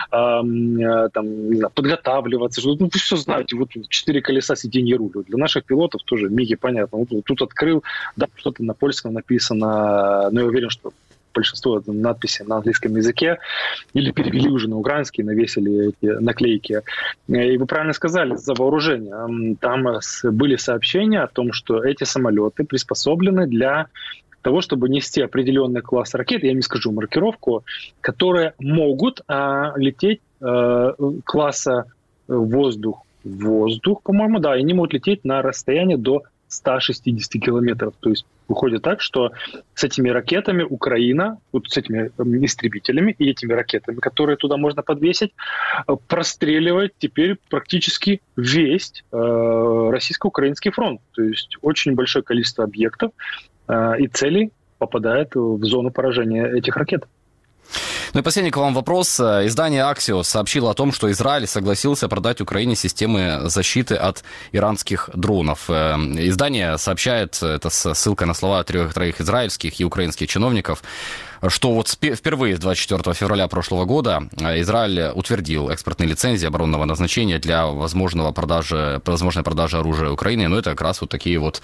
подготавливаться, вы все знаете, 4 колеса сиденья руля. Для наших пилотов тоже МиГи, понятно, тут открыл, да, что-то на польском написано, но я уверен, что большинство надписей на английском языке, или перевели уже на украинский, навесили эти наклейки. И вы правильно сказали, за вооружение. Там были сообщения о том, что эти самолеты приспособлены для того, чтобы нести определенный класс ракет, я не скажу маркировку, которые могут лететь класса воздух, по-моему, да, и они могут лететь на расстояние до 160 километров. То есть выходит так, что с этими ракетами Украина, вот с этими истребителями и этими ракетами, которые туда можно подвесить, простреливает теперь практически весь российско-украинский фронт. То есть очень большое количество объектов и целей попадает в зону поражения этих ракет. Ну и последний к вам вопрос. Издание Axios сообщило о том, что Израиль согласился продать Украине системы защиты от иранских дронов. Издание сообщает, это с ссылкой на слова троих израильских и украинских чиновников, что вот впервые с 24 февраля прошлого года Израиль утвердил экспортные лицензии оборонного назначения для возможной продажи оружия Украине. Но это как раз вот такие вот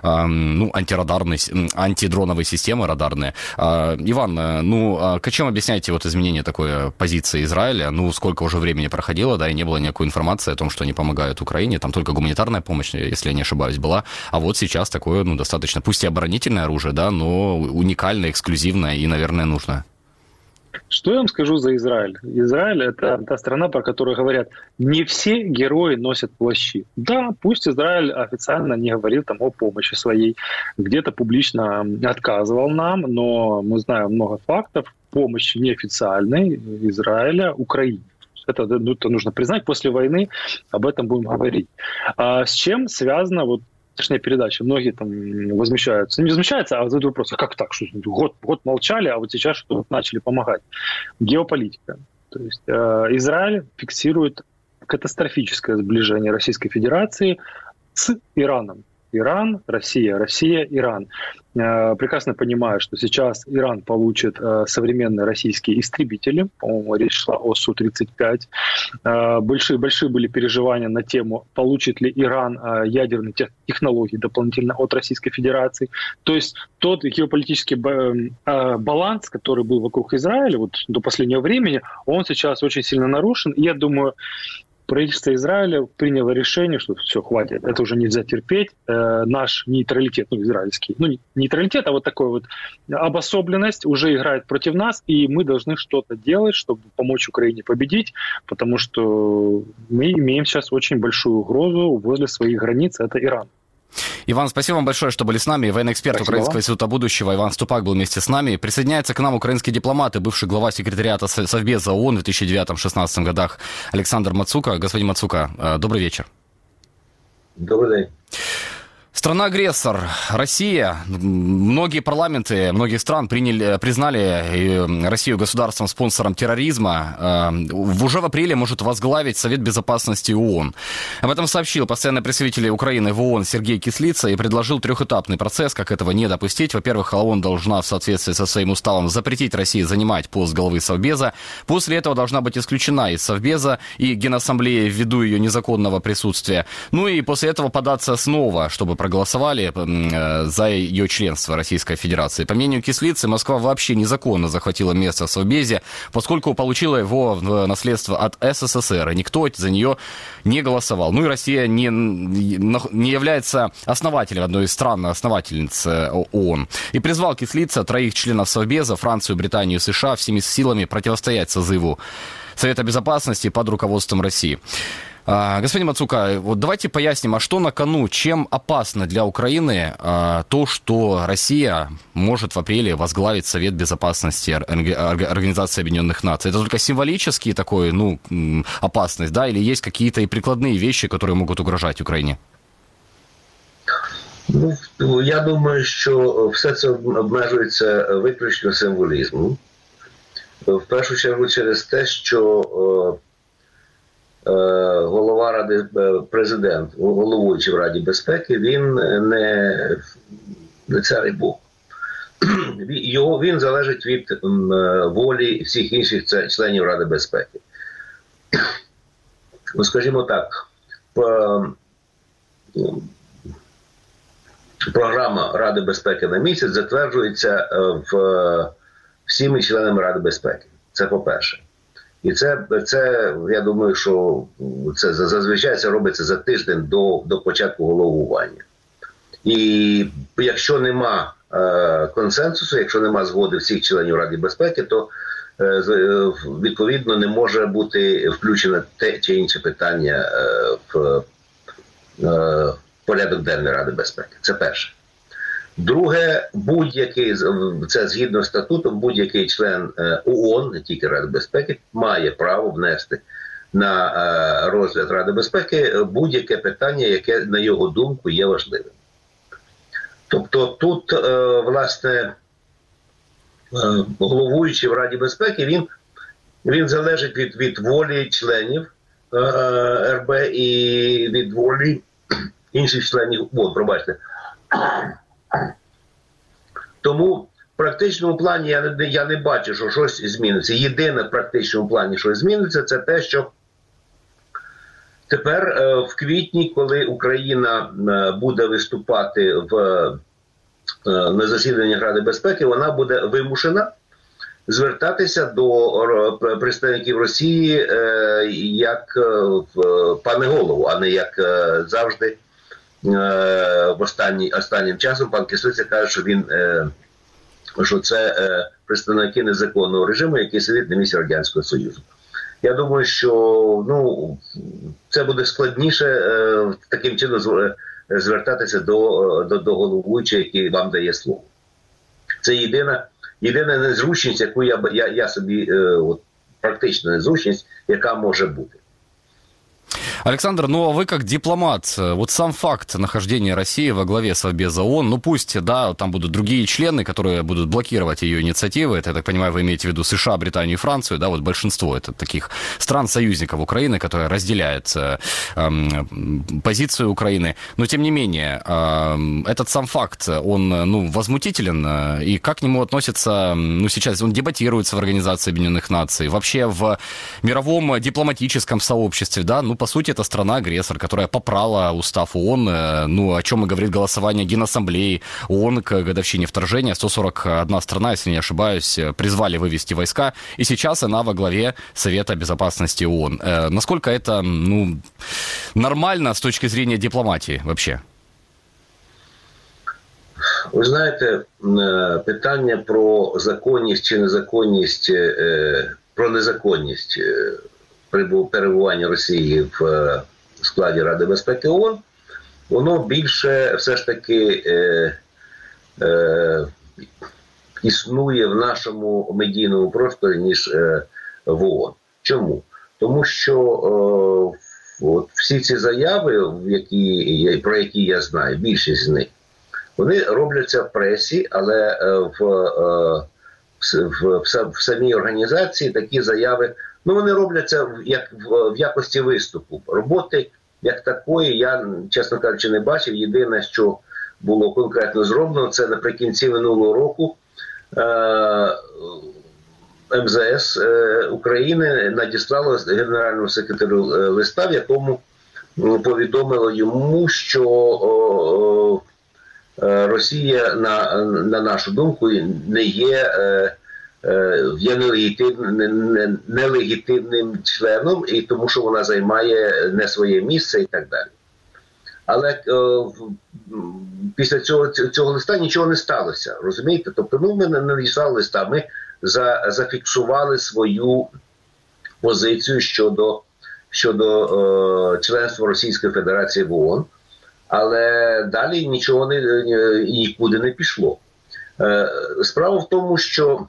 антидроновые системы радарные. Иван, чем объясняете вот изменение такой позиции Израиля? Сколько уже времени проходило, да, и не было никакой информации о том, что они помогают Украине. Там только гуманитарная помощь, если я не ошибаюсь, была. А вот сейчас такое, достаточно, пусть и оборонительное оружие, да, но уникальное, эксклюзивное и, наверное, нужно. Что я вам скажу за Израиль? Израиль – это та страна, про которую говорят, не все герои носят плащи. Да, пусть Израиль официально не говорил там о помощи своей, где-то публично отказывал нам, но мы знаем много фактов помощи неофициальной Израиля Украине. Это нужно признать, после войны об этом будем говорить. А с чем связано точнее передача? Многие там возмущаются. Не возмущаются, а задают вопрос, а как так? Что год молчали, а вот сейчас что-то начали помогать. Геополитика. То есть Израиль фиксирует катастрофическое сближение Российской Федерации с Ираном. Иран, Россия, Россия, Иран. Прекрасно понимаю, что сейчас Иран получит современные российские истребители. По-моему, речь шла о Су-35. Большие были переживания на тему, получит ли Иран ядерные технологии дополнительно от Российской Федерации. То есть тот геополитический баланс, который был вокруг Израиля до последнего времени, он сейчас очень сильно нарушен. И я думаю, правительство Израиля приняло решение, что все, хватит, это уже нельзя терпеть. Наш нейтралитет, израильский, не нейтралитет, а такой обособленность уже играет против нас, и мы должны что-то делать, чтобы помочь Украине победить, потому что мы имеем сейчас очень большую угрозу возле своих границ, это Иран. Иван, спасибо вам большое, что были с нами. Военный эксперт Украинского института будущего Иван Ступак был вместе с нами. Присоединяется к нам украинский дипломат и бывший глава секретариата Совбеза ООН в 2009-2016 годах Александр Мацука. Господин Мацука, добрый вечер. Добрый день. Страна-агрессор, Россия. Многие парламенты многих стран признали Россию государством-спонсором терроризма. Уже в апреле может возглавить Совет Безопасности ООН. Об этом сообщил постоянный представитель Украины в ООН Сергей Кислица и предложил трехэтапный процесс, как этого не допустить. Во-первых, ООН должна в соответствии со своим уставом запретить России занимать пост главы Совбеза. После этого должна быть исключена из Совбеза и Генассамблея ввиду ее незаконного присутствия. И после этого податься снова, чтобы проголосовали за ее членство Российской Федерации. По мнению Кислицы, Москва вообще незаконно захватила место в Совбезе, поскольку получила его в наследство от СССР, и никто за нее не голосовал. И Россия не является основателем, одной из стран-основательниц ООН. И призвал Кислица троих членов Совбеза, Францию, Британию и США, всеми силами противостоять созыву Совета Безопасности под руководством России. Господин Мацука, давайте поясним, а что на кону, чем опасно для Украины то, что Россия может в апреле возглавить Совет Безопасности Организации Объединенных Наций? Это только символический такой, опасность, да, или есть какие-то и прикладные вещи, которые могут угрожать Україні? Я думаю, що все це обмежується виключно символізмом. В першу чергу через те, що голова Ради, президент, головуючий в Раді безпеки, він не цар і Бог. Він залежить від волі всіх інших членів Ради безпеки. Скажімо так, програма Ради безпеки на місяць затверджується в всіми членами Ради безпеки. Це по-перше. І це, я думаю, що це зазвичай це робиться за тиждень до початку головування. І якщо нема консенсусу, якщо нема згоди всіх членів Ради безпеки, то відповідно не може бути включено те чи інше питання в порядок денний Ради безпеки. Це перше. Друге, це згідно статутом, будь-який член ООН, не тільки Ради безпеки, має право внести на розгляд Ради безпеки будь-яке питання, яке, на його думку, є важливим. Тобто тут, власне, головуючий в Раді безпеки, він залежить від волі членів РБ і від волі інших членів ООН, пробачте. Тому в практичному плані я не бачу, що щось зміниться. Єдине в практичному плані, що зміниться, це те, що тепер в квітні, коли Україна буде виступати на засіданні Ради безпеки, вона буде вимушена звертатися до представників Росії як пане голову, а не як завжди останнім часом пан Кислиця каже, що це представники незаконного режиму, який сидить на місці Радянського Союзу. Я думаю, що це буде складніше таким чином звертатися до головуючого, який вам дає слово. Це єдина незручність, яку я собі, практична незручність, яка може бути. Александр, ну а вы как дипломат, вот сам факт нахождения России во главе Совбеза ООН, ну пусть, да, там будут другие члены, которые будут блокировать ее инициативы, это, я так понимаю, вы имеете в виду США, Британию и Францию, да, вот большинство это таких стран-союзников Украины, которые разделяют позицию Украины, но тем не менее, этот сам факт, он, возмутителен, и как к нему относится, сейчас он дебатируется в Организации Объединенных Наций, вообще в мировом дипломатическом сообществе, да, по сути, это страна-агрессор, которая попрала устав ООН, о чем и говорит голосование Генассамблеи ООН к годовщине вторжения. 141 страна, если не ошибаюсь, призвали вывести войска, и сейчас она во главе Совета Безопасности ООН. Насколько это, нормально с точки зрения дипломатии вообще? Ви знаєте, питання про законність чи незаконність, про незаконність перебування Росії в складі Ради безпеки ООН, воно більше все ж таки існує в нашому медійному просторі, ніж в ООН. Чому? Тому що всі ці заяви, про які я знаю, більшість з них, вони робляться в пресі, але в самій організації такі заяви, вони робляться в якості виступу. Роботи як такої я, чесно кажучи, не бачив. Єдине, що було конкретно зроблено, це наприкінці минулого року МЗС України надіслало генеральному секретарю листа, в якому повідомило йому, що Росія, на нашу думку, не є нелегітимним членом, і тому що вона займає не своє місце і так далі. Але після цього листа нічого не сталося, розумієте? Тобто, ми не надіслали листа, ми зафіксували свою позицію щодо членства Російської Федерації в ООН, але далі нічого нікуди не пішло. Справа в тому, що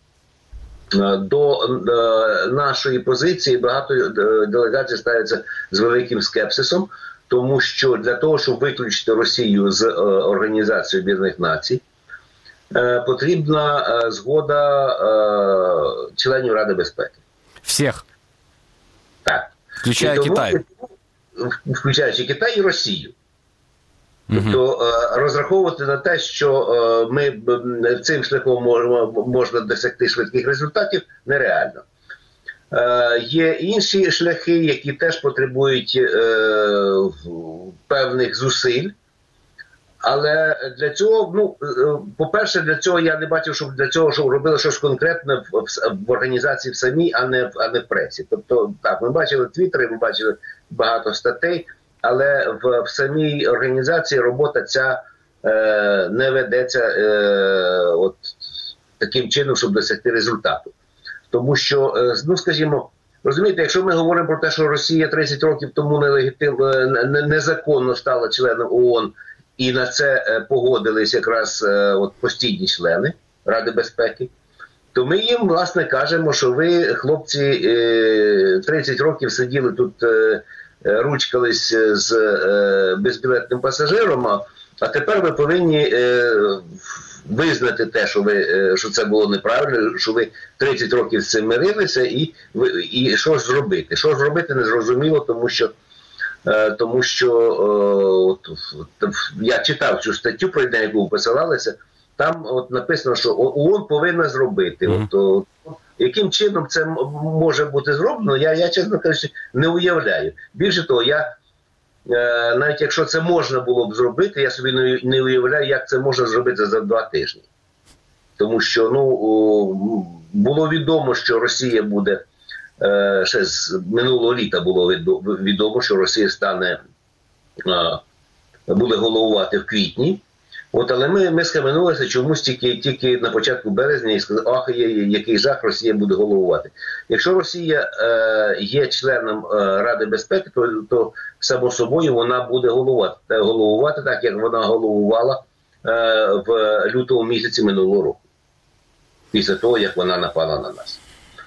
до нашої позиції багато делегацій ставляться з великим скепсисом, тому що для того, щоб виключити Росію з Організації Об'єднаних Націй, потрібна згода членів Ради безпеки. Всіх? Так. Включаючи Китай? Включаючи Китай і Росію. Тобто розраховувати на те, що ми цим шляхом можна досягти швидких результатів, нереально. Є інші шляхи, які теж потребують певних зусиль, Але для цього, по-перше, для цього я не бачив, щоб для цього щоб робили щось конкретне в організації в самій, а не в пресі. Тобто, так, ми бачили твіттери, ми бачили багато статей, але в самій організації робота ця не ведеться таким чином, щоб досягти результату. Тому що, скажімо, розумієте, якщо ми говоримо про те, що Росія 30 років тому незаконно стала членом ООН, і на це погодились якраз постійні члени Ради безпеки, то ми їм, власне, кажемо, що ви, хлопці, 30 років сиділи тут, ручкались з безбілетним пасажиром, а тепер ви повинні визнати те, що це було неправильно, що ви 30 років з цим мирилися, і що ж зробити? Що ж зробити, не зрозуміло, тому що я читав цю статтю, про яку ви посилалися, там написано, що ООН повинна зробити. Яким чином це може бути зроблено, я чесно кажучи, не уявляю. Більше того, навіть якщо це можна було б зробити, я собі не уявляю, як це можна зробити за 2 тижні. Тому що було відомо, що Росія буде, ще з минулого літа було відомо, що Росія буде головувати в квітні. Але ми схаменулися чомусь тільки на початку березня і сказали, ах, який жах, Росія буде головувати. Якщо Росія є членом Ради безпеки, то само собою вона буде головувати так, як вона головувала в лютому місяці минулого року. Після того, як вона напала на нас.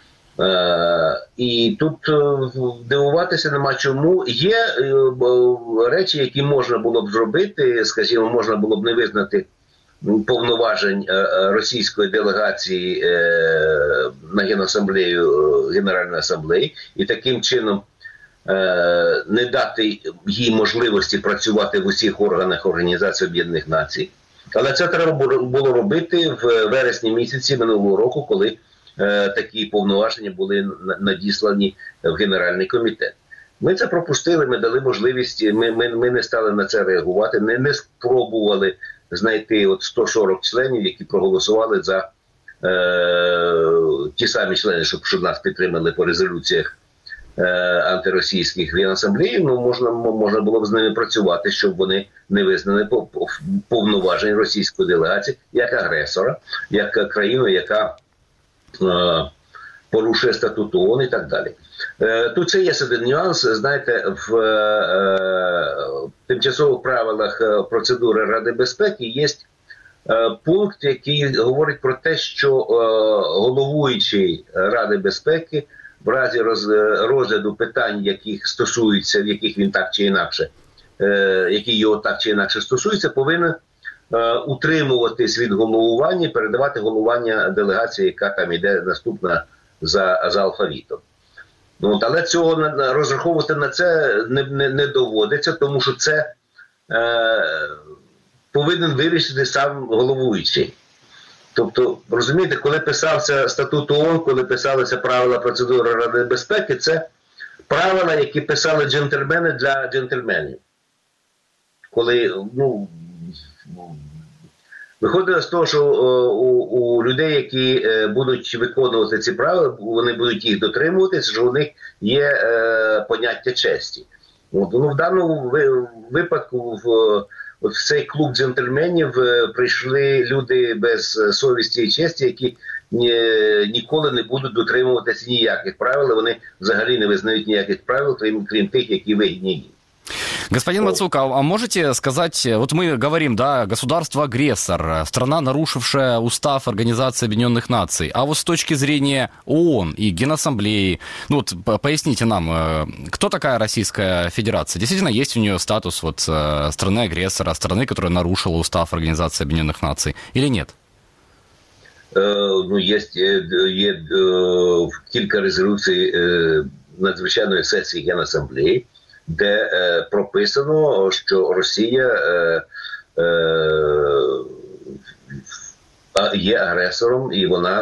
І тут дивуватися нема чому. Є речі, які можна було б зробити, скажімо, можна було б не визнати повноважень російської делегації на Генеральної асамблеї і таким чином не дати їй можливості працювати в усіх органах Організації Об'єднаних Націй. Але це треба було робити в вересні місяці минулого року, коли такі повноваження були надіслані в Генеральний комітет. Ми це пропустили, ми дали можливість, ми не стали на це реагувати, не спробували знайти 140 членів, які проголосували за ті самі члени, щоб нас підтримали по резолюціях антиросійських в Генасамблеї. Можна було б з ними працювати, щоб вони не визнали повноважень російської делегації як агресора, як країну, яка порушує статут ООН і так далі. Тут це є один нюанс. Знаєте, в тимчасових правилах процедури Ради безпеки є пункт, який говорить про те, що головуючий Ради безпеки в разі розгляду питань, яких стосуються, в яких він так чи інакше, які його так чи інакше стосуються, повинен утримуватись від головування і передавати головування делегації, яка там іде наступна за алфавітом. Але цього розраховувати на це не доводиться, тому що це повинен вирішити сам головуючий. Тобто, розумієте, коли писався статут ООН, коли писалися правила процедури Ради безпеки, це правила, які писали джентльмени для джентльменів. Коли, виходило з того, що у людей, які будуть виконувати ці правила, вони будуть їх дотримуватися, що у них є поняття честі. В даному випадку в цей клуб джентльменів прийшли люди без совісті і честі, які ніколи не будуть дотримуватися ніяких правил, вони взагалі не визнають ніяких правил, крім тих, які вигідні їм. Господин Мацук, а можете сказать, вот мы говорим, да, государство-агрессор, страна, нарушившая устав Организации Объединенных Наций, а вот с точки зрения ООН и Генассамблеи, поясните нам, кто такая Российская Федерация? Действительно, есть у нее статус страны-агрессора, страны, которая нарушила устав Организации Объединенных Наций, или нет? Є кілька резолюцій надзвичайної сесії Генассамблеї, де прописано, що Росія є агресором і вона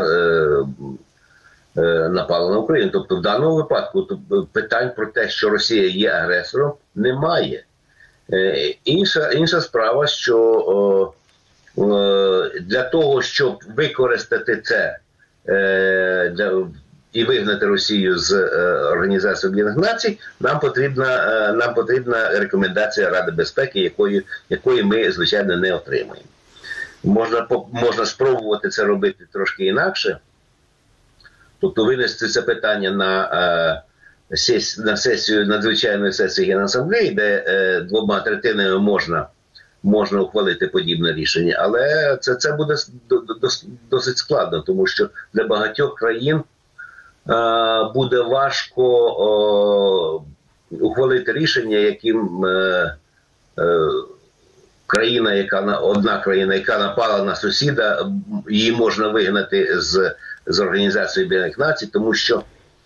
напала на Україну. Тобто в даному випадку питань про те, що Росія є агресором, немає. Інша справа, що для того, щоб використати це і вигнати Росію з Організації Об'єднаних Націй, нам потрібна рекомендація Ради безпеки, якої ми, звичайно, не отримаємо. Можна спробувати це робити трошки інакше, тобто винести це питання на сесію, надзвичайної сесії Генасамблеї, де 2/3 можна ухвалити подібне рішення, але це буде досить складно, тому що для багатьох країн буде важко ухвалити рішення, яким одна країна, яка напала на сусіда, її можна вигнати з Організації Об'єднаних Націй, тому що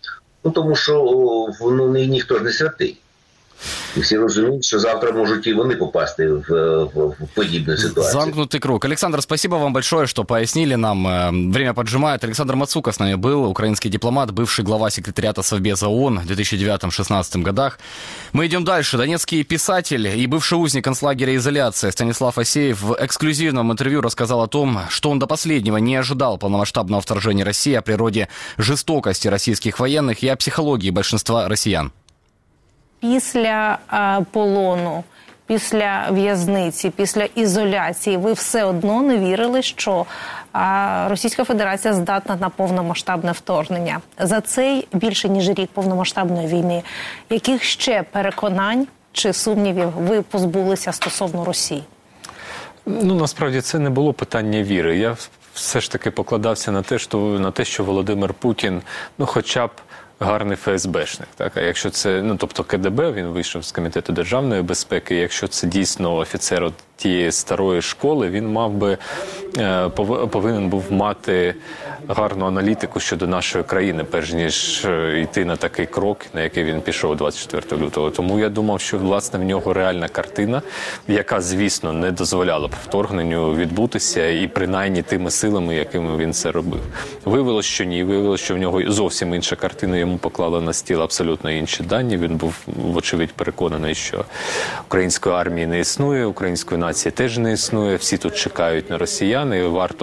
ніхто ж не святий. И все разумеют, что завтра можуть и вони попасти в подібну ситуацию. Замкнутый круг. Александр, спасибо вам большое, что пояснили нам. Время поджимает. Александр Мацука с нами был, украинский дипломат, бывший глава секретариата Совбеза ООН в 2009-2016 годах. Мы идем дальше. Донецкий писатель и бывший узник концлагеря изоляции Станислав Асеев в эксклюзивном интервью рассказал о том, что он до последнего не ожидал полномасштабного вторжения России, о природе жестокости российских военных и о психологии большинства россиян. Після полону, після в'язниці, після ізоляції ви все одно не вірили, що Російська Федерація здатна на повномасштабне вторгнення. За цей більше ніж рік повномасштабної війни, яких ще переконань чи сумнівів ви позбулися стосовно Росії? Насправді це не було питання віри. Я все ж таки покладався на те, що Володимир Путін, хоча б гарний ФСБшник. Так? А якщо це, тобто КДБ, він вийшов з Комітету державної безпеки, якщо це дійсно офіцер тієї старої школи, він повинен був мати гарну аналітику щодо нашої країни, перш ніж йти на такий крок, на який він пішов 24 лютого. Тому я думав, що, власне, в нього реальна картина, яка, звісно, не дозволяла б вторгненню відбутися, і принаймні тими силами, якими він це робив. Виявилось, що ні. Виявилось, що в нього зовсім інша картина, йому поклали на стіл абсолютно інші дані. Він був, вочевидь, переконаний, що української армії не існує, української нації теж не існує, всі тут чекають на росіян, і варто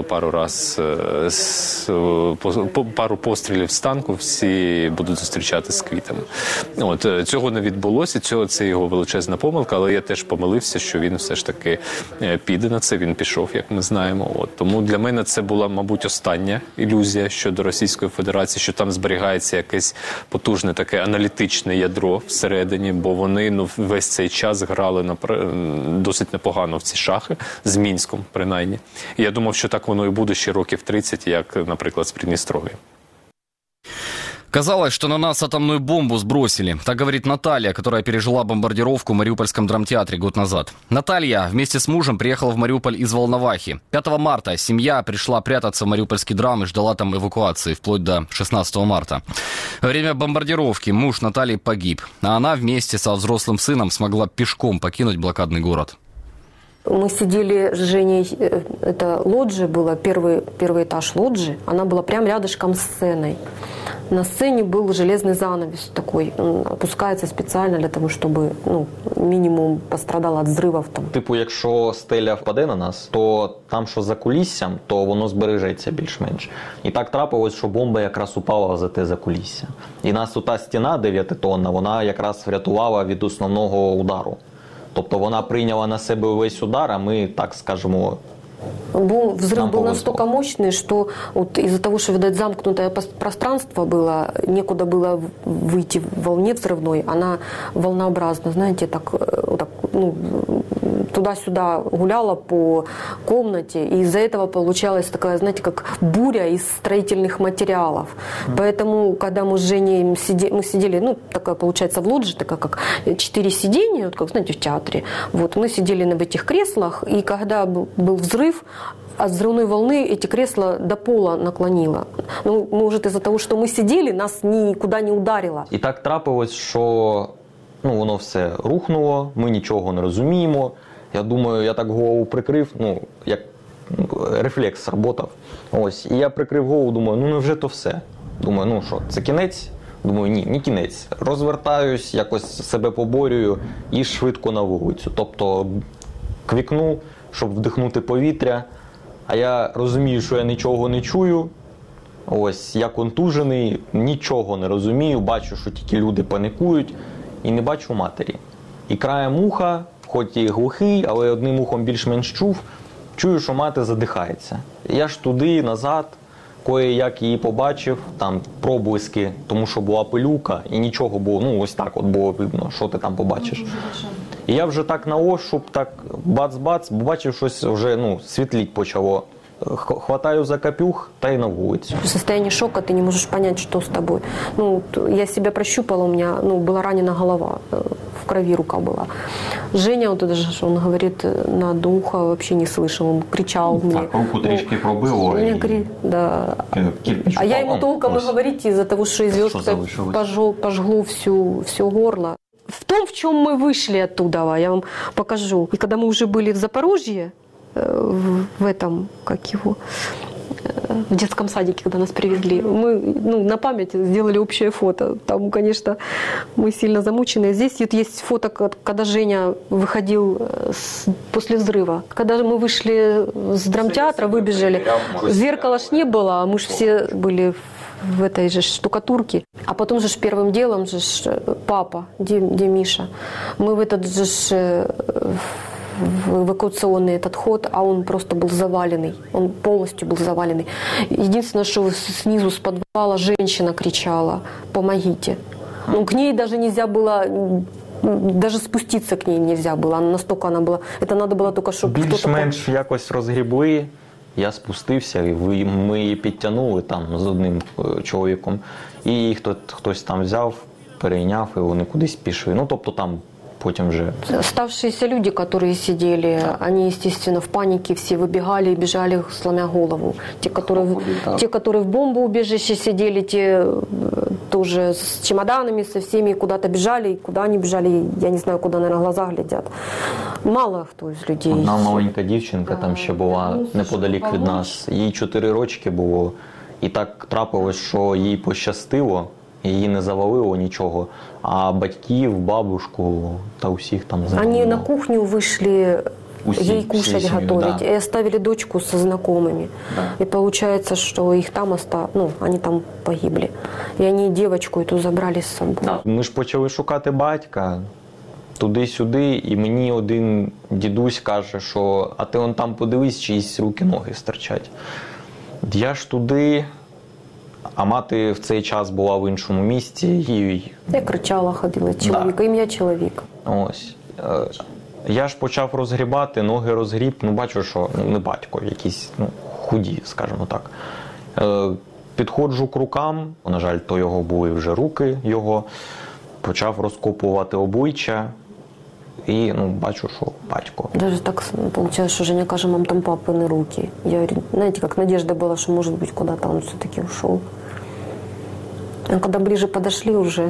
пару пострілів з танку, всі будуть зустрічати з квітами. Цього не відбулося, це його величезна помилка, але я теж помилився, що він все ж таки піде на це, він пішов, як ми знаємо. Тому для мене це була, мабуть, остання ілюзія щодо Російської Федерації, що там зберігається якесь потужне таке аналітичне ядро всередині, бо вони весь цей час грали досить непогано в ці шахи, з Мінськом, принаймні. І я думав, що так воно і буде ще років 30, як, наприклад, з Придністров'я. Казалось, что на нас атомную бомбу сбросили. Так говорит Наталья, которая пережила бомбардировку в Мариупольском драмтеатре год назад. Наталья вместе с мужем приехала в Мариуполь из Волновахи. 5 марта семья пришла прятаться в Мариупольский драм и ждала там эвакуации, вплоть до 16 марта. Во время бомбардировки муж Натальи погиб, а она вместе со взрослым сыном смогла пешком покинуть блокадный город. Мы сидели с Женей, это лоджия была, первый этаж лоджии, она была прям рядышком с сценой. На сцене был железный занавес такой, он опускается специально для того, чтобы минимум пострадало від взривів. Якщо стеля впаде на нас, то там, що за куліссям, то воно збережеться більш-менш. І так трапилось, що бомба якраз упала за те закулісся. І нас та стіна 9-тонна, вона якраз врятувала від основного удару. Тобто вона прийняла на себе весь удар, а ми, так скажемо, взрыв был настолько мощный, что из-за того, что, видать, замкнутое пространство было, некуда было выйти в волне взрывной, она волнообразно, знаете, туда-сюда гуляла по комнате, и из-за этого получалась такая, знаете, как буря из строительных материалов. Поэтому, когда мы с Женей мы сидели, такая, получается, в лоджии, такая, как 4 сиденья, как, знаете, в театре, мы сидели в этих креслах, и когда был взрыв, от взрывной волны эти кресла до пола наклонило. Может, из-за того, что мы сидели, нас никуда не ударило. І так трапилось, що воно все рухнуло, ми нічого не розуміємо. Я думаю, я так голову прикрив, як рефлекс сработав. І я прикрив голову, думаю, невже то все? Думаю, що, це кінець? Думаю, ні кінець. Розвертаюсь, якось себе поборюю і швидко на вулицю. Тобто к вікну, щоб вдихнути повітря. А я розумію, що я нічого не чую. Ось, я контужений, нічого не розумію, бачу, що тільки люди панікують і не бачу матері. І краєм уха, хоч і глухий, але одним ухом більш-менш чую, що мати задихається. Я ж туди, назад, кое-як її побачив, там проблиски, тому що була пилюка і нічого було, ось так от було видно, що ти там побачиш. І я вже так на ощуп, так бац-бац, бачив щось вже, світліть почало. Хватаю за капюх, та и на улицу. В состоянии шока ты не можешь понять, что с тобой. Я себя прощупала, у меня была ранена голова, в крови рука была. Женя, вот это же, он говорит, на ухо вообще не слышал, он кричал мне. Так, руку трішки пробило. Да. А я ему толком и говорить из-за того, что из легкой пожгло все горло. В том, в чем мы вышли оттуда, я вам покажу. И когда мы уже были в Запорожье, в этом, в детском садике, когда нас привезли. Мы на память сделали общее фото. Там, конечно, мы сильно замучены. Здесь вот есть фото, когда Женя выходил после взрыва. Когда мы вышли с драмтеатра, выбежали, зеркала ж не было, а мы ж все были в этой же штукатурке. А потом же первым делом же папа, где Миша, мы в этот же в эвакуационный этот ход, а он просто был заваленный. Он полностью был заваленный. Единственное, что снизу с подвала женщина кричала: «Помогите». К ней даже нельзя было, даже спуститься к ней нельзя было. Настолько она была, это надо было только, чтобы кто-то... Більш-менш якось розгрібли. Я спустився, і ми її підтягнули там з одним чоловіком. І її хтось там взяв, перейняв, і вони кудись пішли. Тобто там потім вже... Оставшиеся люди, которые сидели, они, естественно, в панике все выбегали и бежали, сломя голову. Те, которые в бомбоубежище сидели, те тоже с чемоданами, со всеми куда-то бежали. И куда они бежали, я не знаю, куда, наверное, глаза глядят. Мало хто з людей. Одна маленька дівчинка там ще була неподалік від нас. Їй 4 рочки було. І так трапилось, що їй пощастило. Її не завалило нічого, а батьків, бабушку та усіх там завалило. Они на кухню вышли ей кушать готовить, и оставили дочку со знакомыми. И получается, что их там они там погибли. И они девочку эту забрали с собой. Ми ж почали шукати батька туди-сюди, і мені один дідусь каже, що а ти он там подивись, чиїсь руки-ноги стирчать. Я ж туди... А мати в цей час була в іншому місці. Я кричала, ходила, чоловіка, ім'я чоловіка. Ось. Я ж почав розгрібати, ноги розгріб, бачу, що не батько, якісь худі, скажімо так. Підходжу к рукам, на жаль, то його були вже руки його, почав розкопувати обличчя. І бачу, що батько. Даже так получается, что Женя каже, мам, там папины руки. Я говорю, знаете, как надежда была, что, может быть, куда-то он все-таки ушел. А когда ближе подошли уже...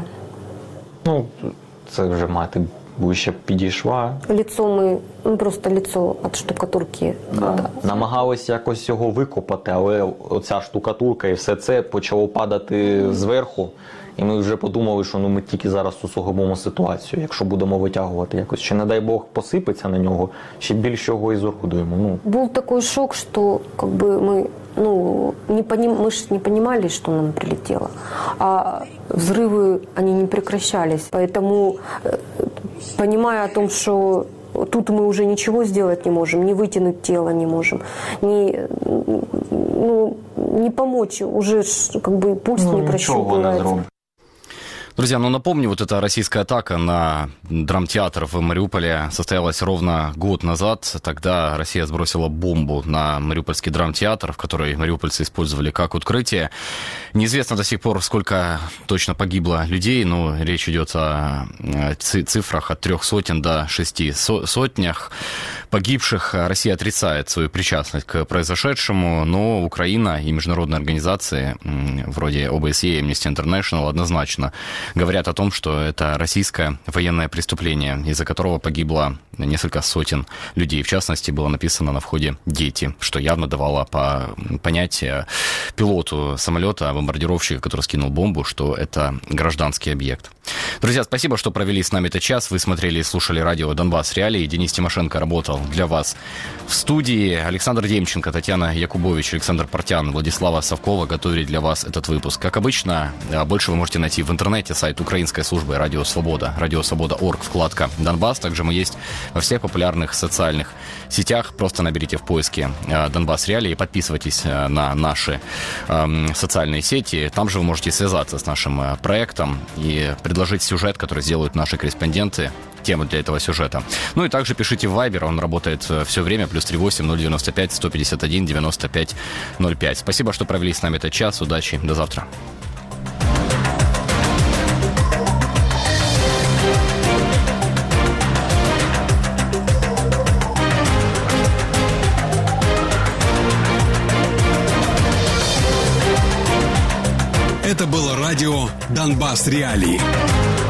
Це вже мати ближче підійшла. Лицо ми, просто лицо від штукатурки. Намагалися якось його викопати, але оця штукатурка і все це почало падати зверху. І ми вже подумали, що ми тільки зараз усугубимо ситуацію, якщо будемо витягувати якось. Чи, не дай Бог, посипеться на нього, ще більш його ізургудуємо. Був такий шок, що ми ж не понимали, что нам прилетело, а взрывы, они не прекращались. Поэтому, понимая о том, что тут мы уже ничего сделать не можем, не вытянуть тело не можем, не помочь, уже пульс не прощупывается. Друзья, напомню, вот эта российская атака на драмтеатр в Мариуполе состоялась ровно год назад. Тогда Россия сбросила бомбу на Мариупольский драмтеатр, в который мариупольцы использовали как укрытие. Неизвестно до сих пор, сколько точно погибло людей, но речь идет о цифрах от 300 до 600. погибших. Россия отрицает свою причастность к произошедшему, но Украина и международные организации вроде ОБСЕ и Amnesty International однозначно говорят о том, что это российское военное преступление, из-за которого погибло несколько сотен людей. В частности, было написано на входе «дети», что явно давало понять пилоту самолета, бомбардировщика, который скинул бомбу, что это гражданский объект. Друзья, спасибо, что провели с нами этот час. Вы смотрели и слушали радио «Донбасс Реалии». Денис Тимошенко работал для вас в студии. Александр Демченко, Татьяна Якубович, Александр Портян, Владислава Совкова готовили для вас этот выпуск. Как обычно, больше вы можете найти в интернете, сайт украинской службы «Радио Свобода», радиосвобода.орг, вкладка «Донбасс». Также мы есть во всех популярных социальных сетях. Просто наберите в поиске «Донбасс Реалии» и подписывайтесь на наши социальные сети. Там же вы можете связаться с нашим проектом и предложить сюжет, который сделают наши корреспонденты, тему для этого сюжета. Ну и также пишите в Viber, он работает все время, +38 095 151 95 05. Спасибо, что провели с нами этот час. Удачи, до завтра. Это было радио «Донбасс Реалии».